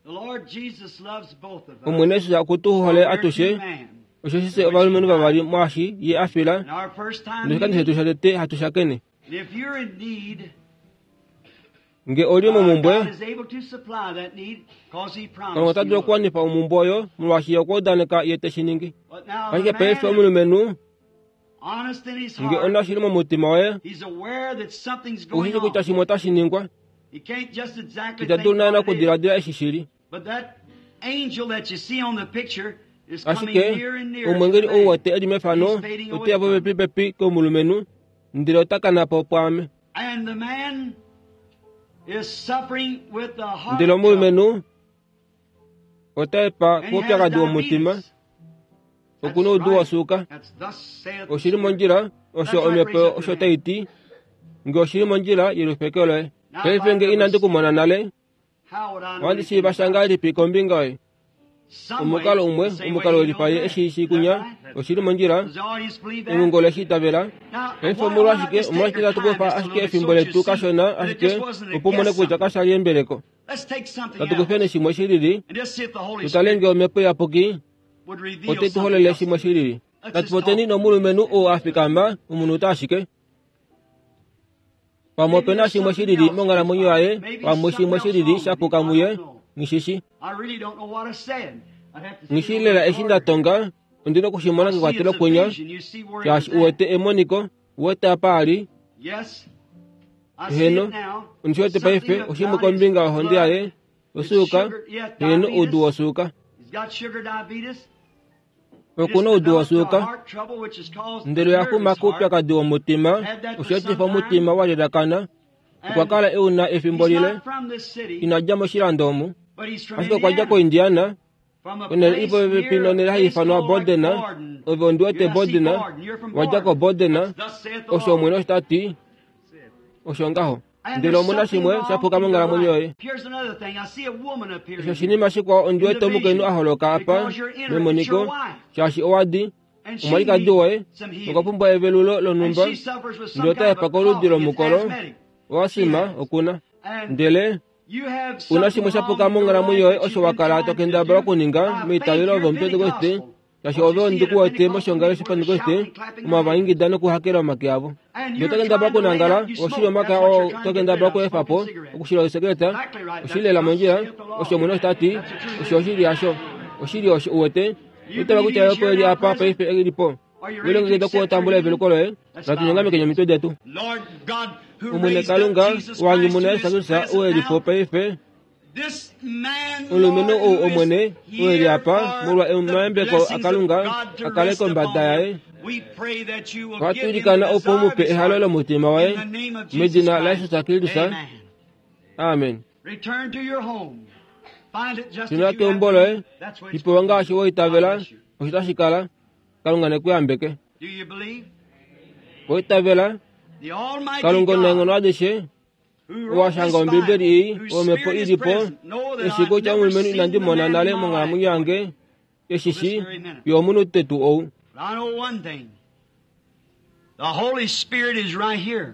omwenesu yakutuhole atushe osheshise ovalumenu vavali mwashi ye afila ndoshikani setushatete hatushakene nge olimo mumbwe God is able to supply that need because He kono promised ta He do would. ko ni pa mumboyo mulwashiyo ko danaka yete shiningi But now ake the pe fe man mulu menu honest in his nge heart, ona shirimo mutima we he's aware that something's going uhishi kucha on. shimota shiningwa He can't just exactly ita think duna na what it is. kudiradira ishishiri But that angel that you see on the picture is coming ashike near and near to umwengeri the man. owote edime fano He's fading away utia bo from pepi pepi ko mulu menu ndiro takana po pame And the man is suffering with the heart ndilo mulu trouble. menu otepa And he kopya has kadu mutima diabetes. That's okuno right. duwa suka That's thus saith the oshiri Spirit. monjira osho That's right, omepe raise up osho your hand. taiti nge oshiri monjira yirufekelo Now, pelifenge if I inandi never kumana nale How would I know wandi anything si about it? bashangali pikombinga we Some umukalo way, umwe the same umukalo way he lipaye knows that. eshi Is that kunya right? oshiri monjira Does the audience believe that? ingongole shitabela Now, efo why mulu not ashike just take umwakila your tukofa time just a ashike little bit so efimbole that you see tukashona that it ashike just wasn't a upumone guess kucha something. kashali embereko Let's take something tatukufene else shimo shiriri and just see if the Holy tutalenge Spirit omepe yapoki would reveal ote something tuholele else. shimo shiriri Let's just tatupoteni talk. no mulu menu o afikamba umunu tashike pamopena shimo shiriri mongala munyo aye pamushimo shiriri shapuka muye ngishishi I really don't know what I said. I'd have to see ngishilela the eshinda Lord. tonga ndino kushimona I see kwatelo it's a kunya vision. You see where yash it was uwete at. emoniko uwete apali Yes. I see heno it now. unshote Something paife about ushimo his kombinga hondi blood. aye It's usuka sugar, yes, heno diabetes. udu wasuka He's got sugar diabetes. okuno udu wasuka Heart trouble, which is caused ndelo yakuma nervous kupya heart. kadiwa mutima ushotifo mutima walilakana ukwakala euna He's efimbolile not from this city, inajamo shilandomu but he's from asiko kwajja ko Indiana. indiana From a onel place ipo near pino a nel place haifano called like bodena Borden. ovo nduete You see bodena Borden. You're from wajja ko Borden. bodena Thus saith the osho Lord. mweno stati osho ngaho And ndelo there's muna something shimwe wrong shapuka in your mongala life. munyoye Here's another thing. I see a woman up here. osho shinima shikwa onduete mukenu aholoka apa Because you're in her, it's your memoniko wife. shashi owadi And she umalika needs duwe some healing. ukapumba evelulo And lonumba she suffers with some ndota kind of a epakoludilo cough. It's mukolo asthmatic. wasima okuna And ndele you have una something shimo wrong shapuka in your mongala life munyoye that osho you've been wakala trying tokenda to bala do. kuninga By faith, mitalilo you're vompentekoste Pentecostal. yashi Don't ove you see it at ondukuwote Pentecostal moshongale meeting where they're shouting shipentekoste and clapping their umavayingidano kuhakela makyavo And you're ndotokenda trying to lay bakunangala out, you smoke. oshilo That's maka what you're o trying to tokenda get rid of, bakuefapo smoking cigarettes. okushila osegreta Exactly right. oshilela That's monjira thus saith the Lord. osho mweno stati That's the truth. osho oshili asho oshili osho uwete You utela believe kuchayo he's here kweli now, apa present? paife egilipo Are you ready to wilongegeda accept kuotambula your healing? evelikoloe Let's bow natunyangame our kenye heads. mitwe detu Lord God, who umune raised up kalunga Jesus wanyu Christ mune to this sakusa present uelipo now, paife this man, ulumenu Lord, who is omwene ueli here apa for mulwa the emambeko blessings of akalunga God to akaleko rest upon mbadaye him. We pray that you will give him the watulikana desire opomu of pe his ehalolo heart. mutima In wae the name of Jesus medina la Christ. yesu takilisa Amen. amen Return to your home. Find it just as tuna you ke have umbolo been. That's where it's ipo wanga ashiwo God itavela bless you. oshitashikala kalunga nekuyambeke Do you believe? oitavela The Almighty kalunga nengono God adeshe who wrote this washanga mbibeli Bible, iyi whose omepo spirit is ilipo present, know that esiko I've cha never mulumenu seen inandi the mona man nale in my monga life. munyange eshishi very minute. yomunu tetu ou But I know one thing. The Holy Spirit is right here.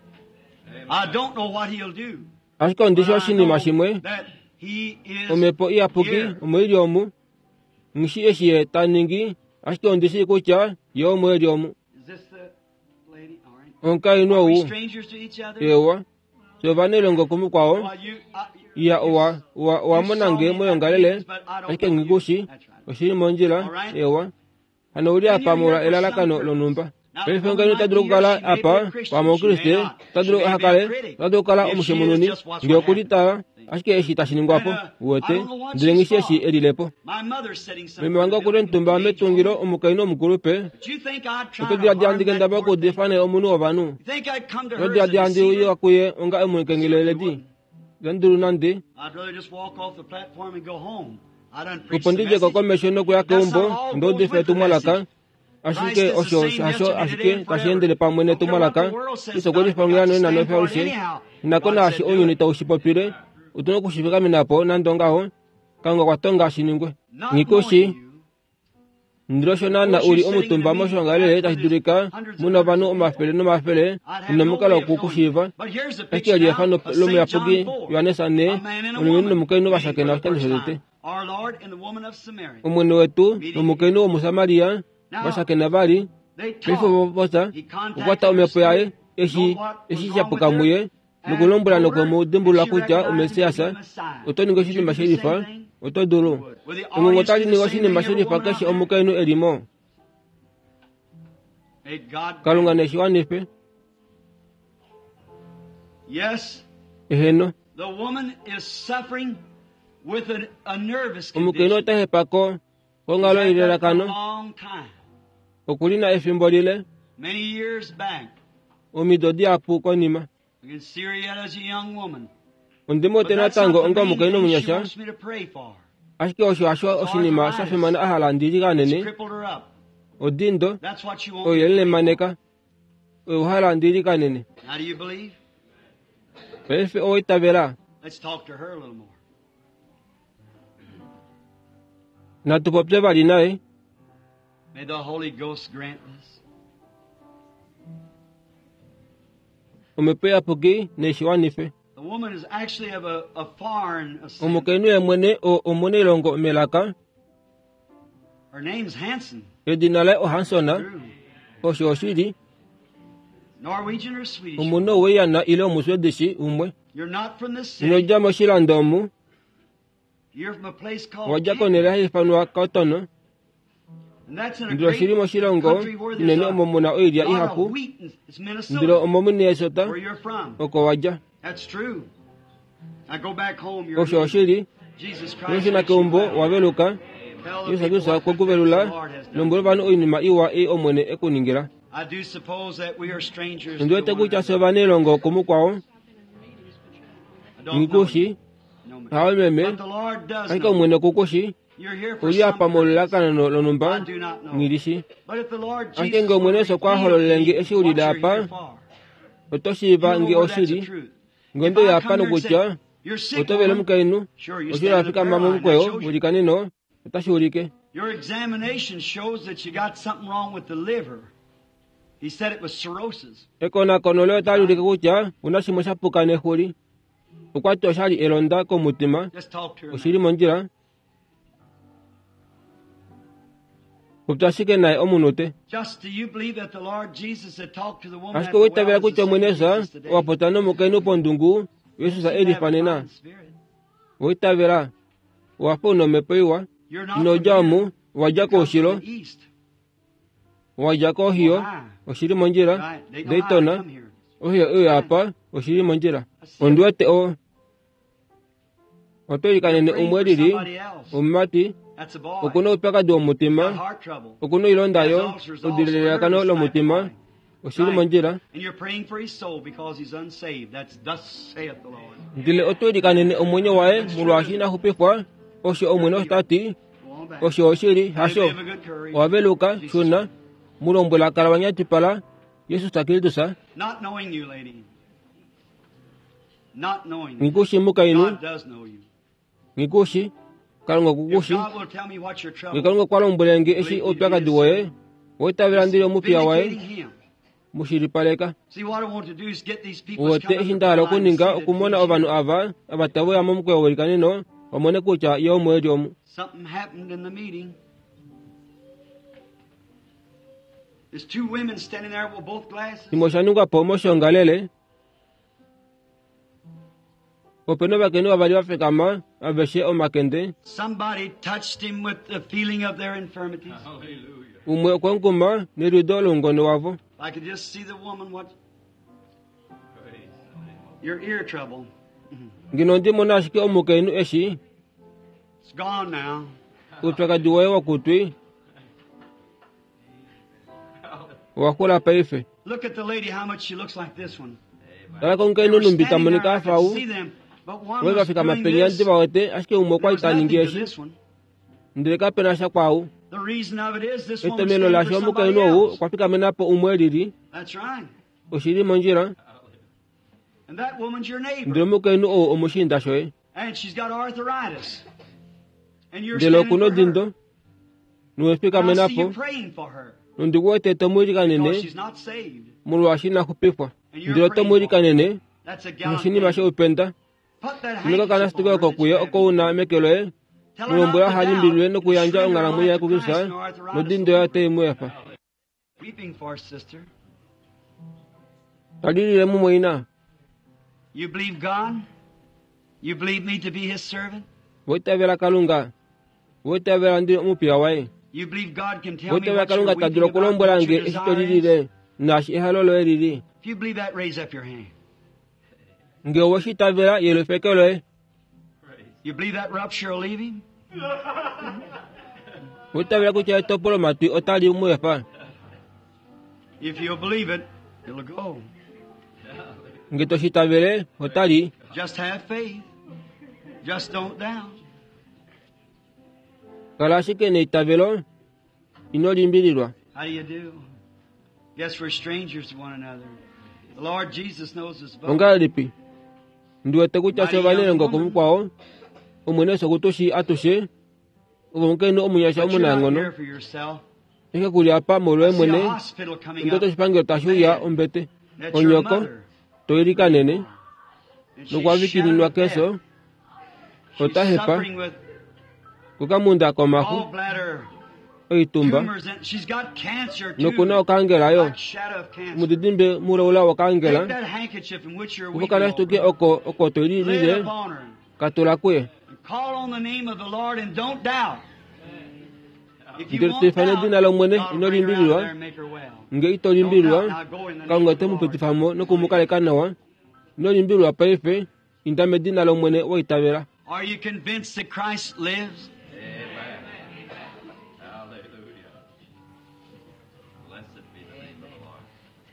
I don't know what He'll do. ashika But ondisho I shinima know shimwe that He is omepo iapuki here. omweliomu ngishi eshiye taningi ashika ondishi kucha yomweliomu Is this the lady? All right. onka Are we inu strangers to each other? ewa sovanelongo kumu kwao Well, ya wa monange moyongalele ashike ngigushi oshili monjila ewa hano uli apa mura elalakano lonumba pelifengani taduru kala apa pamo kriste taduru hakale taduru kala omushemununi ngiokulita ashike eshi tashiningwapo wote ndilengishi eshi edilepo My mother's sitting somewhere. mimi wanga kule ntumba metungiro omukayino omukulupe But you think I'd try oto to harm diadiandike that ndaba poor ko thing? defane omunu wabanu You think I'd come to oto her as a diadiandi uyo deceiver? akuye onga emukengelele di ganduru nandi I'd rather just walk off the platform and go home. I done preached the kupondije message. koko meshono kuya keumbo ndodi fe tumalaka ashike osho asho ashike tashendele pamwene tumalaka isogoli fangano na no faushi nakona ashi onyu ni taushipopire utuno kushifika minapo nandongaho kango kwatonga shiningwe ngikoshi ndroshona na uri omutumba moshongalele tashidurika muna banu omafele no mafele namukala kukushiva eki ali afano lomu yapugi yohanesa ne ulimenu nomukeno bashakena bakandishete Our Lord and the woman of Samaria. omwene wetu nomukeno omusamaria bashakena bali They pefo talked. bosa He contacted ukwata her omepo yaye spirit. Know what was wrong with eshishapukamuye nukulombula nokwemo dimbula kucha umesiasa utoni ngoshini masherifa utoduru umungotali ni ngoshini masherifa kashi omukainu elimo kalunga neshiwanife yes eheno the woman is suffering with a nervous omukainu condition otahepako kongalo ilera for a kano long time okulina efimbolile many years back omidodi apu konima you can see her yet as a young woman ondimo but tena that's tango not the onga main mukainu thing she munyasha wants me to pray for ashike osho osinima shafimana ahalandi it's ganene crippled her up odindo that's what you want me to oyelele pray for. maneka ohalandi ganene Now do you believe? pefe oitabera Let's talk to her a little more. na tupopte bali naye May the Holy Ghost grant this. umepea puki neshiwanife The woman is actually of a foreign ascent. omukainu emwene omone longo melaka Her name's Hanson. edinale ohansona True. osho oshiri Norwegian or Swedish? omuno weyana ile omuswedeshi umwe You're not from this city. inoja moshilandomu You're from a place called wajakonele hifanwa kautono and that's in a ndilo great shiri moshilongo country where there's inene a omomuna oilia lot of ihapu wheat. It's Minnesota, ndilo omomuni esota where you're from. oko waja That's true. I go back home. You're osho oshiri Jesus Christ. yoshina makes you keumbo well. wabeluka Tell the yosa people yusa what the kokubelula Lord has done. lombolo banu oinima iwa omwene ekuningira I do suppose that we are strangers to ndwete one kucha another. sebanelongo kumukwawo I don't know ngikushi you. No, ma'am. hawememe But the Lord does aika know. omwene kukushi You're here for ulia some purpose. pamolelakana I lonumba do not know. ngirishi But if the Lord Ake Jesus ngo will mweneso kwa reveal hololengi to me eshiulila what you're apa, here for, otoshiba you'll ngi know that's the oshiri truth. ngondo If I ya come pano here and say, kucha you're sick, otobele woman, mukainu sure, you oshira stand in the afika prayer mama line. That mukweyo shows you. bulikanino otashulike Your examination shows that you got something wrong with the liver. He said it was cirrhosis. ekona kono leo talulike kucha unashimo shapukane huli ukwati oshali elonda ko mutima Just talk to her. oshiri man. monjira utashike naye omunute Just do you believe that the Lord Jesus had talked to the woman at ashike the well witabela is the kucha same mwenesa Jesus today? wapotano mukainu pondungu yesu sa She have a elifanena fine spirit. witabela wafuno mepewa You're not from nojamu here. wajako Come from oshilo the east. wajako hiyo Why? oshiri monjira Right. They know how to deitona come here. ohiyo apa oshiri monjira ondwete otoyikanene Praying for umwelili somebody else. umati That's a boy. okuno upekadi Got omutima heart trouble. okuno ilondayo Has ulcers also, odililelakano nervous type lomutima of body. oshiri Right. monjira And you're praying for his soul because he's unsaved. That's thus saith the Lord. ndile otoyikanene omwenye wae mulwashina hupifwa osho omwene ostati Go on back. osho oshiri Now, hasho be of a good courage. wabeluka Jesus shuna Christ. mulombwela kalawanyatipala yesu takilitusa Not knowing you, lady. Not knowing you. ngikushi mukainu God does know you. ngikushi kalongo If kukushi God will tell me what your trouble ngikalongo kwalombwelengi eshi opekadi wae woitabela ndile omupya wae vindicating him. mushiripaleka See, what I want to do is get these people wote to come ishindala up to the line and see okuninga that okumona he's obanu here. ava abatabuya momukwewo welikanino bamone kucha yeomweli omu Something happened in the meeting. There's two women standing there with both glasses. simoshanunga pomo shongalele openo bakenu abali bafekama abeshe omakende Somebody touched him with the feeling of their infirmities. umwe okwenkuma nerido lungono wavo I could just see the woman, what? Your ear trouble. ngino ndimona ashike omukenu eshi It's gone now. upekadi wae wakutwi wakula paife Look at the lady, how much she looks like this one. alako They nkainu were numbita standing there, monika I could afau see them, but one wega was fika doing mapenya this. ndibawete ashike umwe There was kwaitaningi nothing to eshi this one. ndireka pena shakwawu The reason of it is this woman etemelo standing lasho for somebody omukainu owu else. kwafika menapo umwelili That's right. oshiri monjira And that woman's your neighbor. ndilo mukainu owu omushindashoe And she's got arthritis. And you're ndilo standing kuno for her. dindo nuwefika And I see you menapo praying for her. nundikuwete Because tomwilikanene she's not saved. mulwashina kupifwa And you're ndilo praying for her. tomwilikanene That's a gallant mushini bashe lady. upenda Put that nika kana handkerchief sitiga on her that kokuye you have. okowuna mekeloe Tell her not mulombola to hali doubt mbilwe and nokuyanja surrender ongala her muya life to Christ kukisa and her arthritis nodindo will yate imwefa Weeping for her sister. talilile mumweina You believe God? You believe me to be His servant? Wotavela kalunga. Wotavela ndi omupira wae. You believe God can tell me Wotavela what kalunga you're taduro weeping about, kolombola what nge your desire is? esitolilile. Nashi ehalolo eriri. If you believe that, raise up your hand. Nge woshitavela yelo fekelo. You believe that rupture will leave him? Wotavela kucha topolo matui otali umuefa. If you'll believe it, it'll go. Nge toshitavele otali. Just have faith. Just don't doubt. Kalashike ne itavelo. Inolimbililwa. How do you do? Guess we're strangers to one another. The Lord Jesus knows us both. Ongalipi. Ndiwe tekucha sovalele ngokumkwao. Umuneso kutoshi atoshe. Umukeno umunyasha But you're not umunangono. here for yourself. Eke kuli apa molwe I see a mwene. hospital coming up. Ndoto shipangiro tashuya ombete. That's your Onyoko. mother. Toirika nene. And she's Nukwa vikini shattered nwa with death. keso. She's Otahepa. suffering with Kukamunda komaku. gallbladder Oitumba. tumors. And she's got cancer too. Nukuna okangela yo. Black shadow of cancer. Mudidimbe muraula Take wakangela. that handkerchief in which you're weeping Ukukana stuke over. oko toiri Lay it lile. upon her. Katula kwe. And call on the name of the Lord and don't doubt. If you Ndir won't tefane doubt, dina la mwene God will bring her out inolimbilwa. there and make her well. Nge Don't doubt. itolimbilwa. Now go in the name Kaunga of the temu Lord. petifamo. Nukumukale kanawa. Inolimbilwa paife. Indame dina la mwene oitavela. Are you convinced that Christ lives? Hallelujah. Blessed be the name of the Lord.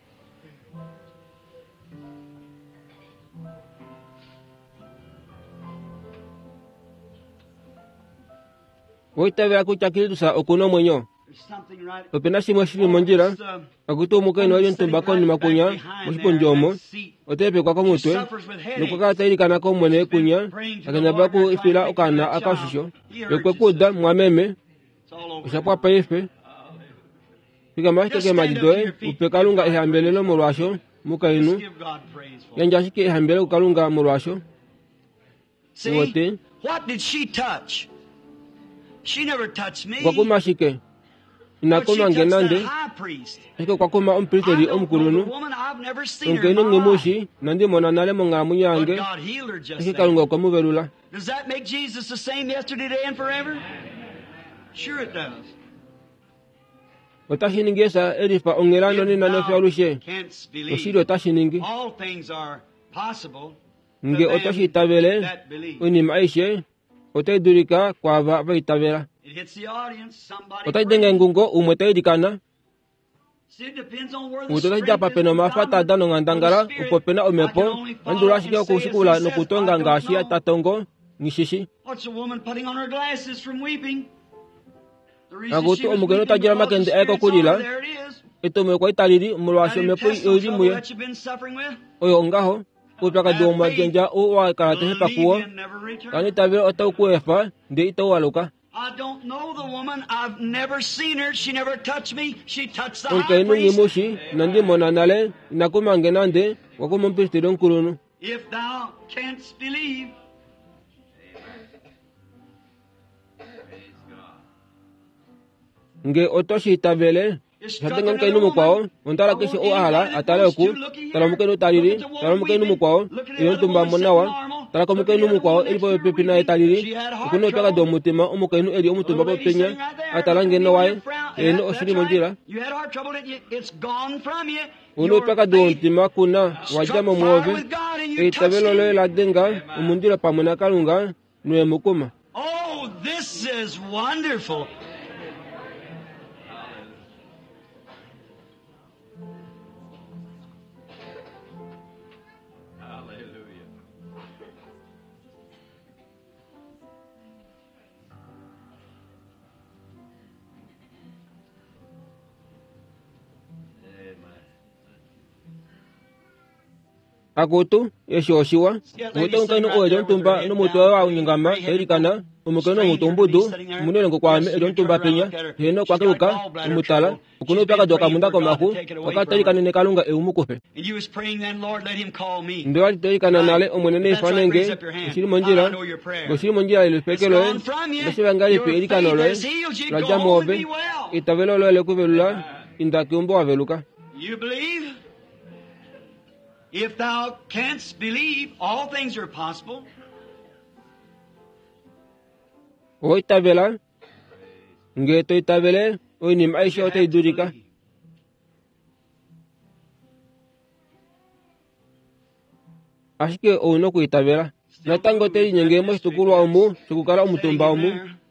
Oitavela kuchakilitusa okuno mwenyo. There's something right. Opena shimo shili monjira. This, Akutu mukeno oli ntumbako ni makunya. Mushiponjomo. Otepe kwa komutwe. Nukuka tairikana ko mwene kunya. Akana baku ifila okana akashisho. Yokwe kuda mwameme. It's all over. Usapwa paife. Pika mashike ke majidoe. Upekalunga ihambelelo murwasho. Muka Just inu. give God praise for it. Yanjashike ihambele ukalunga murwasho. See, Wote. what did she touch? She never touched me. Kwa kumashike. But she Inakoma touched that ngenande. high priest. Iko kwa kuma I umpriteri don't know the omukulunu. woman. I've never seen her in Unkenu my life. ngimushi. Nandi mona nale monga But munyange. God healed her just Ike then. kalunga kwa muvelula. Does that make Jesus the same yesterday, today, and forever? Sure it does. Otashiningesa erifa ongelano ni If nano thou fyalushe. canst Oshiri believe, otashiningi. all things are possible to Nge them otashitavele. that believe. Uni maishe. Otaidurika kwa vaitavela. It hits the audience. Somebody Otaidenga prays. ngungo umwetaidikana. See, it depends on where the Utota strength japa is peno mafata predominant dano of the ngandangala. Spirit. Upopena I can omepo. only follow Andula and shika say as kushikula he says, nukutonga I don't ngashia know. tatongo. Nishishi. What's a woman putting on her glasses from weeping? The reason Agotu she was omugeno weeping tajira because the makende eko Spirit's on her. kulila. There it is. Ito mekwa italiri. Mulwasho That mepo intestinal trouble yojimuye. that you've been suffering with, Oyo ngaho. Upaka doma jenja uwa karate will hepa leave kuo. you and never return. Kani tavela otaukuefa. Nde itawaluka. I don't know the woman. I've never seen her. She never touched me. She touched the high Unkenu priest. ngimushi. Nandi mona nale. Inakuma ngenande. Wakuma mpistiri nkulunu. If thou canst believe, Nge otoshi tavele. it struck Shatenga another nkenu mukwao. woman. Ontala I kishi won't ohala. even Ataleku. let it look here. Talamukenu taliri. Look at the woman Talamukenu weeping. mukwao. Look at the Iyo other ntumba woman sitting monawa. normal. Talakamukenu Look at the mukwao. other Ilipo woman next to her pepina weeping. italiri. She had heart Ukunu peka trouble. domutima. Umukenu eri omutumba The lady popenya. sitting right there. Atalangeno wae. Eno That's oshiri right. monjira. You had heart trouble, didn't you? It's gone from you. Unu Your peka faith domutima kuna. struck Wajama fire muove. with God and you touched Itavelo loe him. la denga. Umundira pamuna kalunga. Nue mukuma. Oh, this is wonderful. Hallelujah. Amen. Agotu. Yeshoshiwa. Ngoto nkenu oyo ntumba. Numutuwa wa unyingama. Erikana. Umukeno mutumbudu. Munene ngokwame. Edo ntumba penya. Heno kwa kebuka. Umutala. Ukunu peka doka munda komaku. Wakata erikana nekalunga eumukufe. And you was praying then, Lord, let him call me. Ndio terikana nale omunene That's right, raise ifanenge. up your hand. Ushiri monjira. I know your prayer. Ushiri monjira It's ilifekelo. gone from you. Nasiba ngali Your pe erikana faith loe. has healed you. Go Raja home and mobe. be well. Itavelo loe kuvelula. Indakiumbo aveluka. You believe? If thou canst believe, all things are possible. Oi tabela. Nge toi tabele. Oi ni maisha o te durika. Ashike o no ku tabela. Na tango te nyenge mo tukuru omu, tukukara umutumba omu.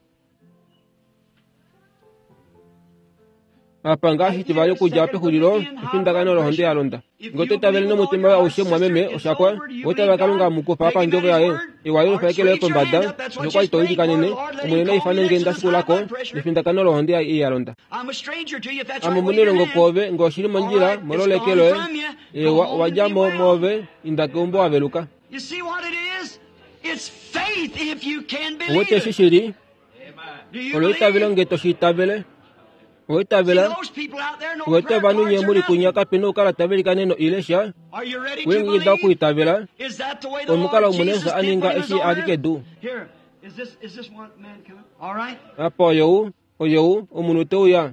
Apanga hiti vale kujape huliro, ifindaga no honde alonda. Ngote tabele no mutima wa oshe mwameme, oshakwa, ota bakalunga muko papa njobe yae, iwayo fekele kombada, jokwa itoidi kanene, umunena ifane ngenda sikulako, ifindaga no honde ya alonda. Amumunelo ngokobe, ngoshiri manjira, molole kelo wajamo move, indakumbo aveluka. You see what it is? It's faith if you can believe Wote it. shishiri, Do you olo tabele believe? ngeto shi tabele. Oi See, tabela, those people out there know wote prayer banu cards are nyemuri nothing. kunyaka pino kala tabeli kaneno ilesha, Are you ready to wengi da ku believe? tabela. Is that the way the Omukala Lord Jesus umunesa did aninga when he was eshi on adike earth? du. Here, is this one man coming? All right. Apo oyo, omunuto ya.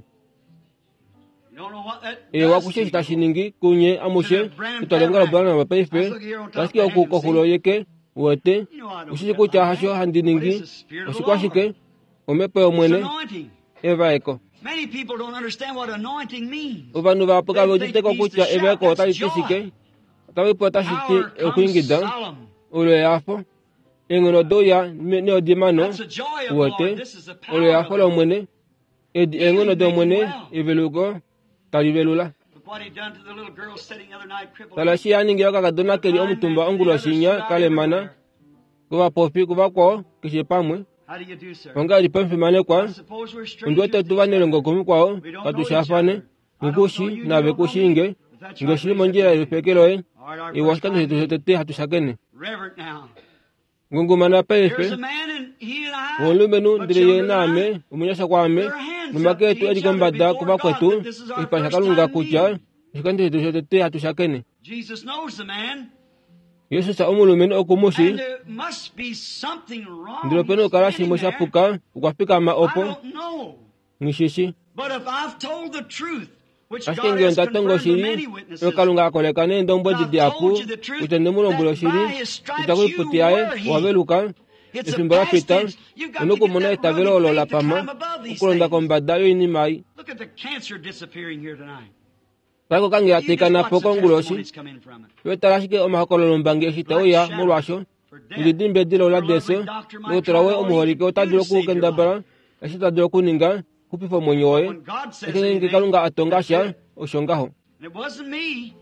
You don't know what that E does wakushe to you. shitashiningi kunye amushe, tutalengala bwana mapefe, taski okuko kuloyeke, wote, You know I don't ushisi get kucha like hasho that. handiningi, What is the Spirit of the usikwashike, Lord? omepe It's omwene, anointing. eva eko. Many people don't understand what anointing means. Ubanu vapuka They vojite think it means kucha to eva shout. eko That's joy. talitisike, tawipota shiti Power comes okuingida, solemn. ulo yafo, engono doya, ne odimano, That's the joy of the Lord. wote, This is the ulo power of yafo the lo Lord. mwene, engono do mwene, ivelugo, talivelula. Look what he done to the little girl sitting the other night crippled. Talashi aningi waka kadona keli omutumba ongulo shinya, kale mana, kuwa popi kuwa kwa, kishi pamwe, How do you do, sir? wanga lipemfi mane kwa, I suppose we're unduwa strangers. tetuwa nelongo kumi kwao, katushafane, ngukushi, na bekushi inge, ngeshili monjira ilifekeloe, iwashikano hitu hatushakene. Reverent now. Ngungu mana There's pefe, a man and he and I. Olumenu but ndire children name and I, umunyasha kwame put our hands up numake to tu each edigombada other kuba before God kwetu that this is our ipasha first kalunga time kucha meeting. ikandi hatushakene. Jesus knows the man. Yesu sa umulumenu okumushi And there must be something wrong. ndiro peno karashi standing mosha there. puka ukafika I maopo don't know. ngishishi But if I've told the truth, which God ashkengi has ontatongo confirmed to shiri many witnesses, kalunga kolekane ndombo didiapu utendemulombolo shiri utakuiputiae wabeluka it's a ifimbara past pita tense. You've got to unuku get mona that itabelo running olola faith to pama climb above these ukulonda things. kombadayo inimai Look at the cancer disappearing here tonight. tako kangi You just atikana watch the poko nguloshi testimonies come in from it. wetarashike omahakololombange shitauya mulwasho ngidimbe dilo la deso utarawe omuhorike utadilo kukendabara ashitadilo kuninga kupifo mwenyoe When God says ekenenge anything, kalunga atongasha oshongaho and it wasn't me.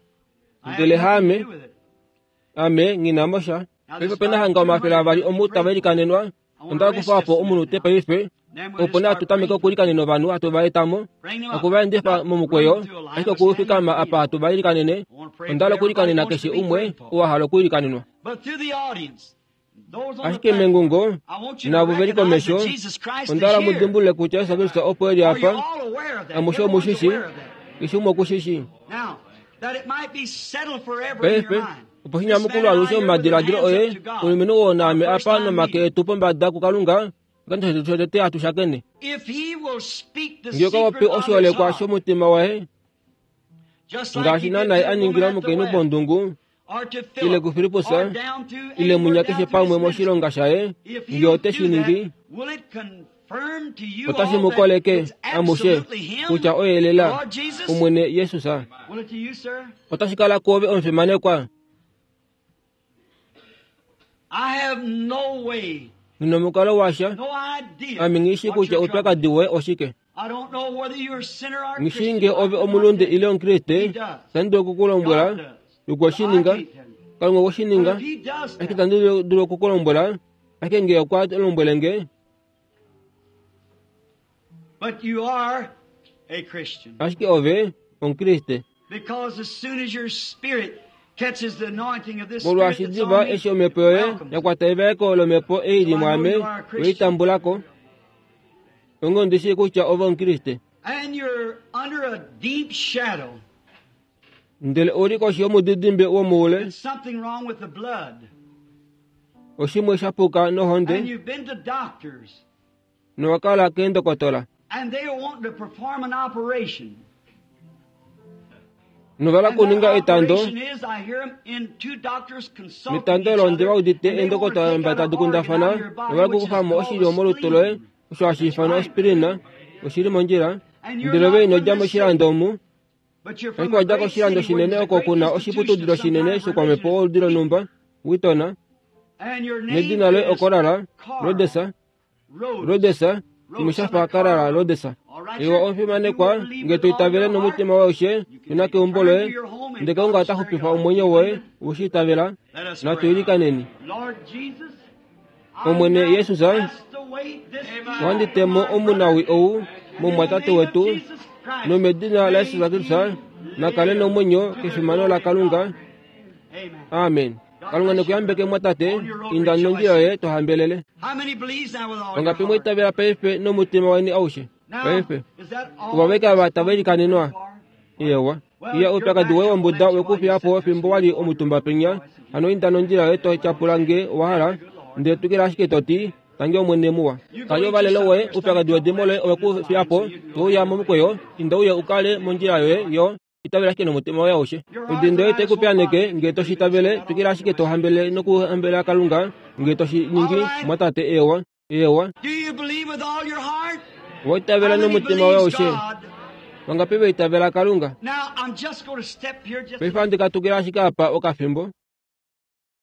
I had Ndele nothing to hame. do with it. ame nginamosha pepe pena hanga omafela bali omutabailikanenwa ondala kufapo omunute paife Then we'll just opona start tutamika praying. kulikaneno banu atubaitamo Bring them up. akuba ndifa Not momukweyo run through a line, ariko but stand kufika ma here apa atubailikanene I wanna pray ondala for kulikanena everybody keshi wants to be umwe prayed for. uwahalo kulikanenwa But through the audience, those on the ashike platform, mengungo I want you to nabo recognize belikomesho that Jesus Christ ondala is here. mudimbule kucha Yesu Kristo opweli Are you apa all aware of that? amusho Everyone's mushishi aware of that. kishumo kushishi Now, that it might be settled forever in pepe your mind. upohinya This mukulu man and I alusho here with our madiragiro hands oye up to God. ulimenu woname Our first apa time nomake meeting. tupombada kukalunga kanto tutete atushakene If he will speak the ngiyo secret kawapi of oshole his kwa heart, shomutima wahe just like he ngashina did naye to the woman aningira at the mukenu well, bondungu or to ile Philip, kufilipusa or down to ile anywhere munyakishe down to pamwe his ministry. moshilonga shaye If he ngiyo will do teshiningi that, will it confirm to you otashi all that mukoleke it's amushe absolutely him, kucha the oyelela Lord Jesus? umwene Yesu sa Will it to you, sir? otashikala kobe onfemane kwa I have no way, ninomukalo washa no idea amingishi what kucha your upeka trouble is. diwe oshike I don't know whether you're a sinner or a ngishinge Christian. obe I cannot omulunde tell you. ile on He Kriste does. sando God kukulombola does. yukwashininga I can't tell you. kalunga But washininga if he does that, akitandile duro kukulombola akenge kwa lombolenge but you are a Christian. ashike ove on Kriste Because as soon as your spirit catches the anointing of this Mulwa spirit that's shidiba on me, esho it mepoe welcomes it. yakwatebeko lo mepo eidi mwame weitambulako ongo ndisi kucha ove on Kriste And you're under a deep shadow. ndele ori ko shomo didimbe wo mule There's something wrong with the blood. oshimo shapuka no And honde you've been to doctors. no wakala kendo kotola And they want to perform an operation. Novala kuninga etando operation is, I hear 'em in two doctors consulting mitando each londe other, wa udite and they endo ko want to ta take out mbata an dukunda organ out fana of your body, novala which ku is famo called oshiro molo the tolo spleen. osho ashifana aspirina oshiri monjira And you're ndilobe not no from jamo this shirando city, mu but you're from eko a jako great shirando city where shinene there's a oko great kuna oshiputu institution dilo of some shinene kind so of kwa religion. mepo dilo numba witona And your name nedinalo is okorara Carl rodesa Rhodes. rodesa imushafa karara rodesa iwa ofimane kwa ngeto itavela no mutima wa oshe tunake umbole ndeka unga atahupifa umonyo we ushitavela Let us na pray. tuilikaneni Lord Jesus, omwene yesu sa cast away this wanditemo omunawi ou mumwatatu wetu Jesus Christ. no medina la yesu zakirisa na kale no monyo kifimano la kalunga Amen. amen kalunga ne kuyambeke mwatate inda nonjira ye tohambelele How many believes now with all your wangapi heart? mwitavela pepe no mutima wani aushe Now, pepe is that all ubaweka that's batabeilikanenwa for? iyewa iya upyaka duwe wambuda wekufi apo fimbo wali omutumba pinya ano inda nonjira ye tochapulange wahala nde tukilashike toti tangi omwene muwa kayo balelo we upyaka duwe dimole wekufi apo tuya mumukweyo inda uye ukale monjira ye yo itavela shike no mutima wa aushe udinde te kupyaneke ngeto shitavele tukilashike tohambele no kuhambela kalunga ngeto shi nyingi mwatate ewa Do you believe with all your heart? waitavela no How many mutima wa believes aushe God? wangapi beitavela kalunga Now, I'm just going to step here just befandika tukilashika apa okafimbo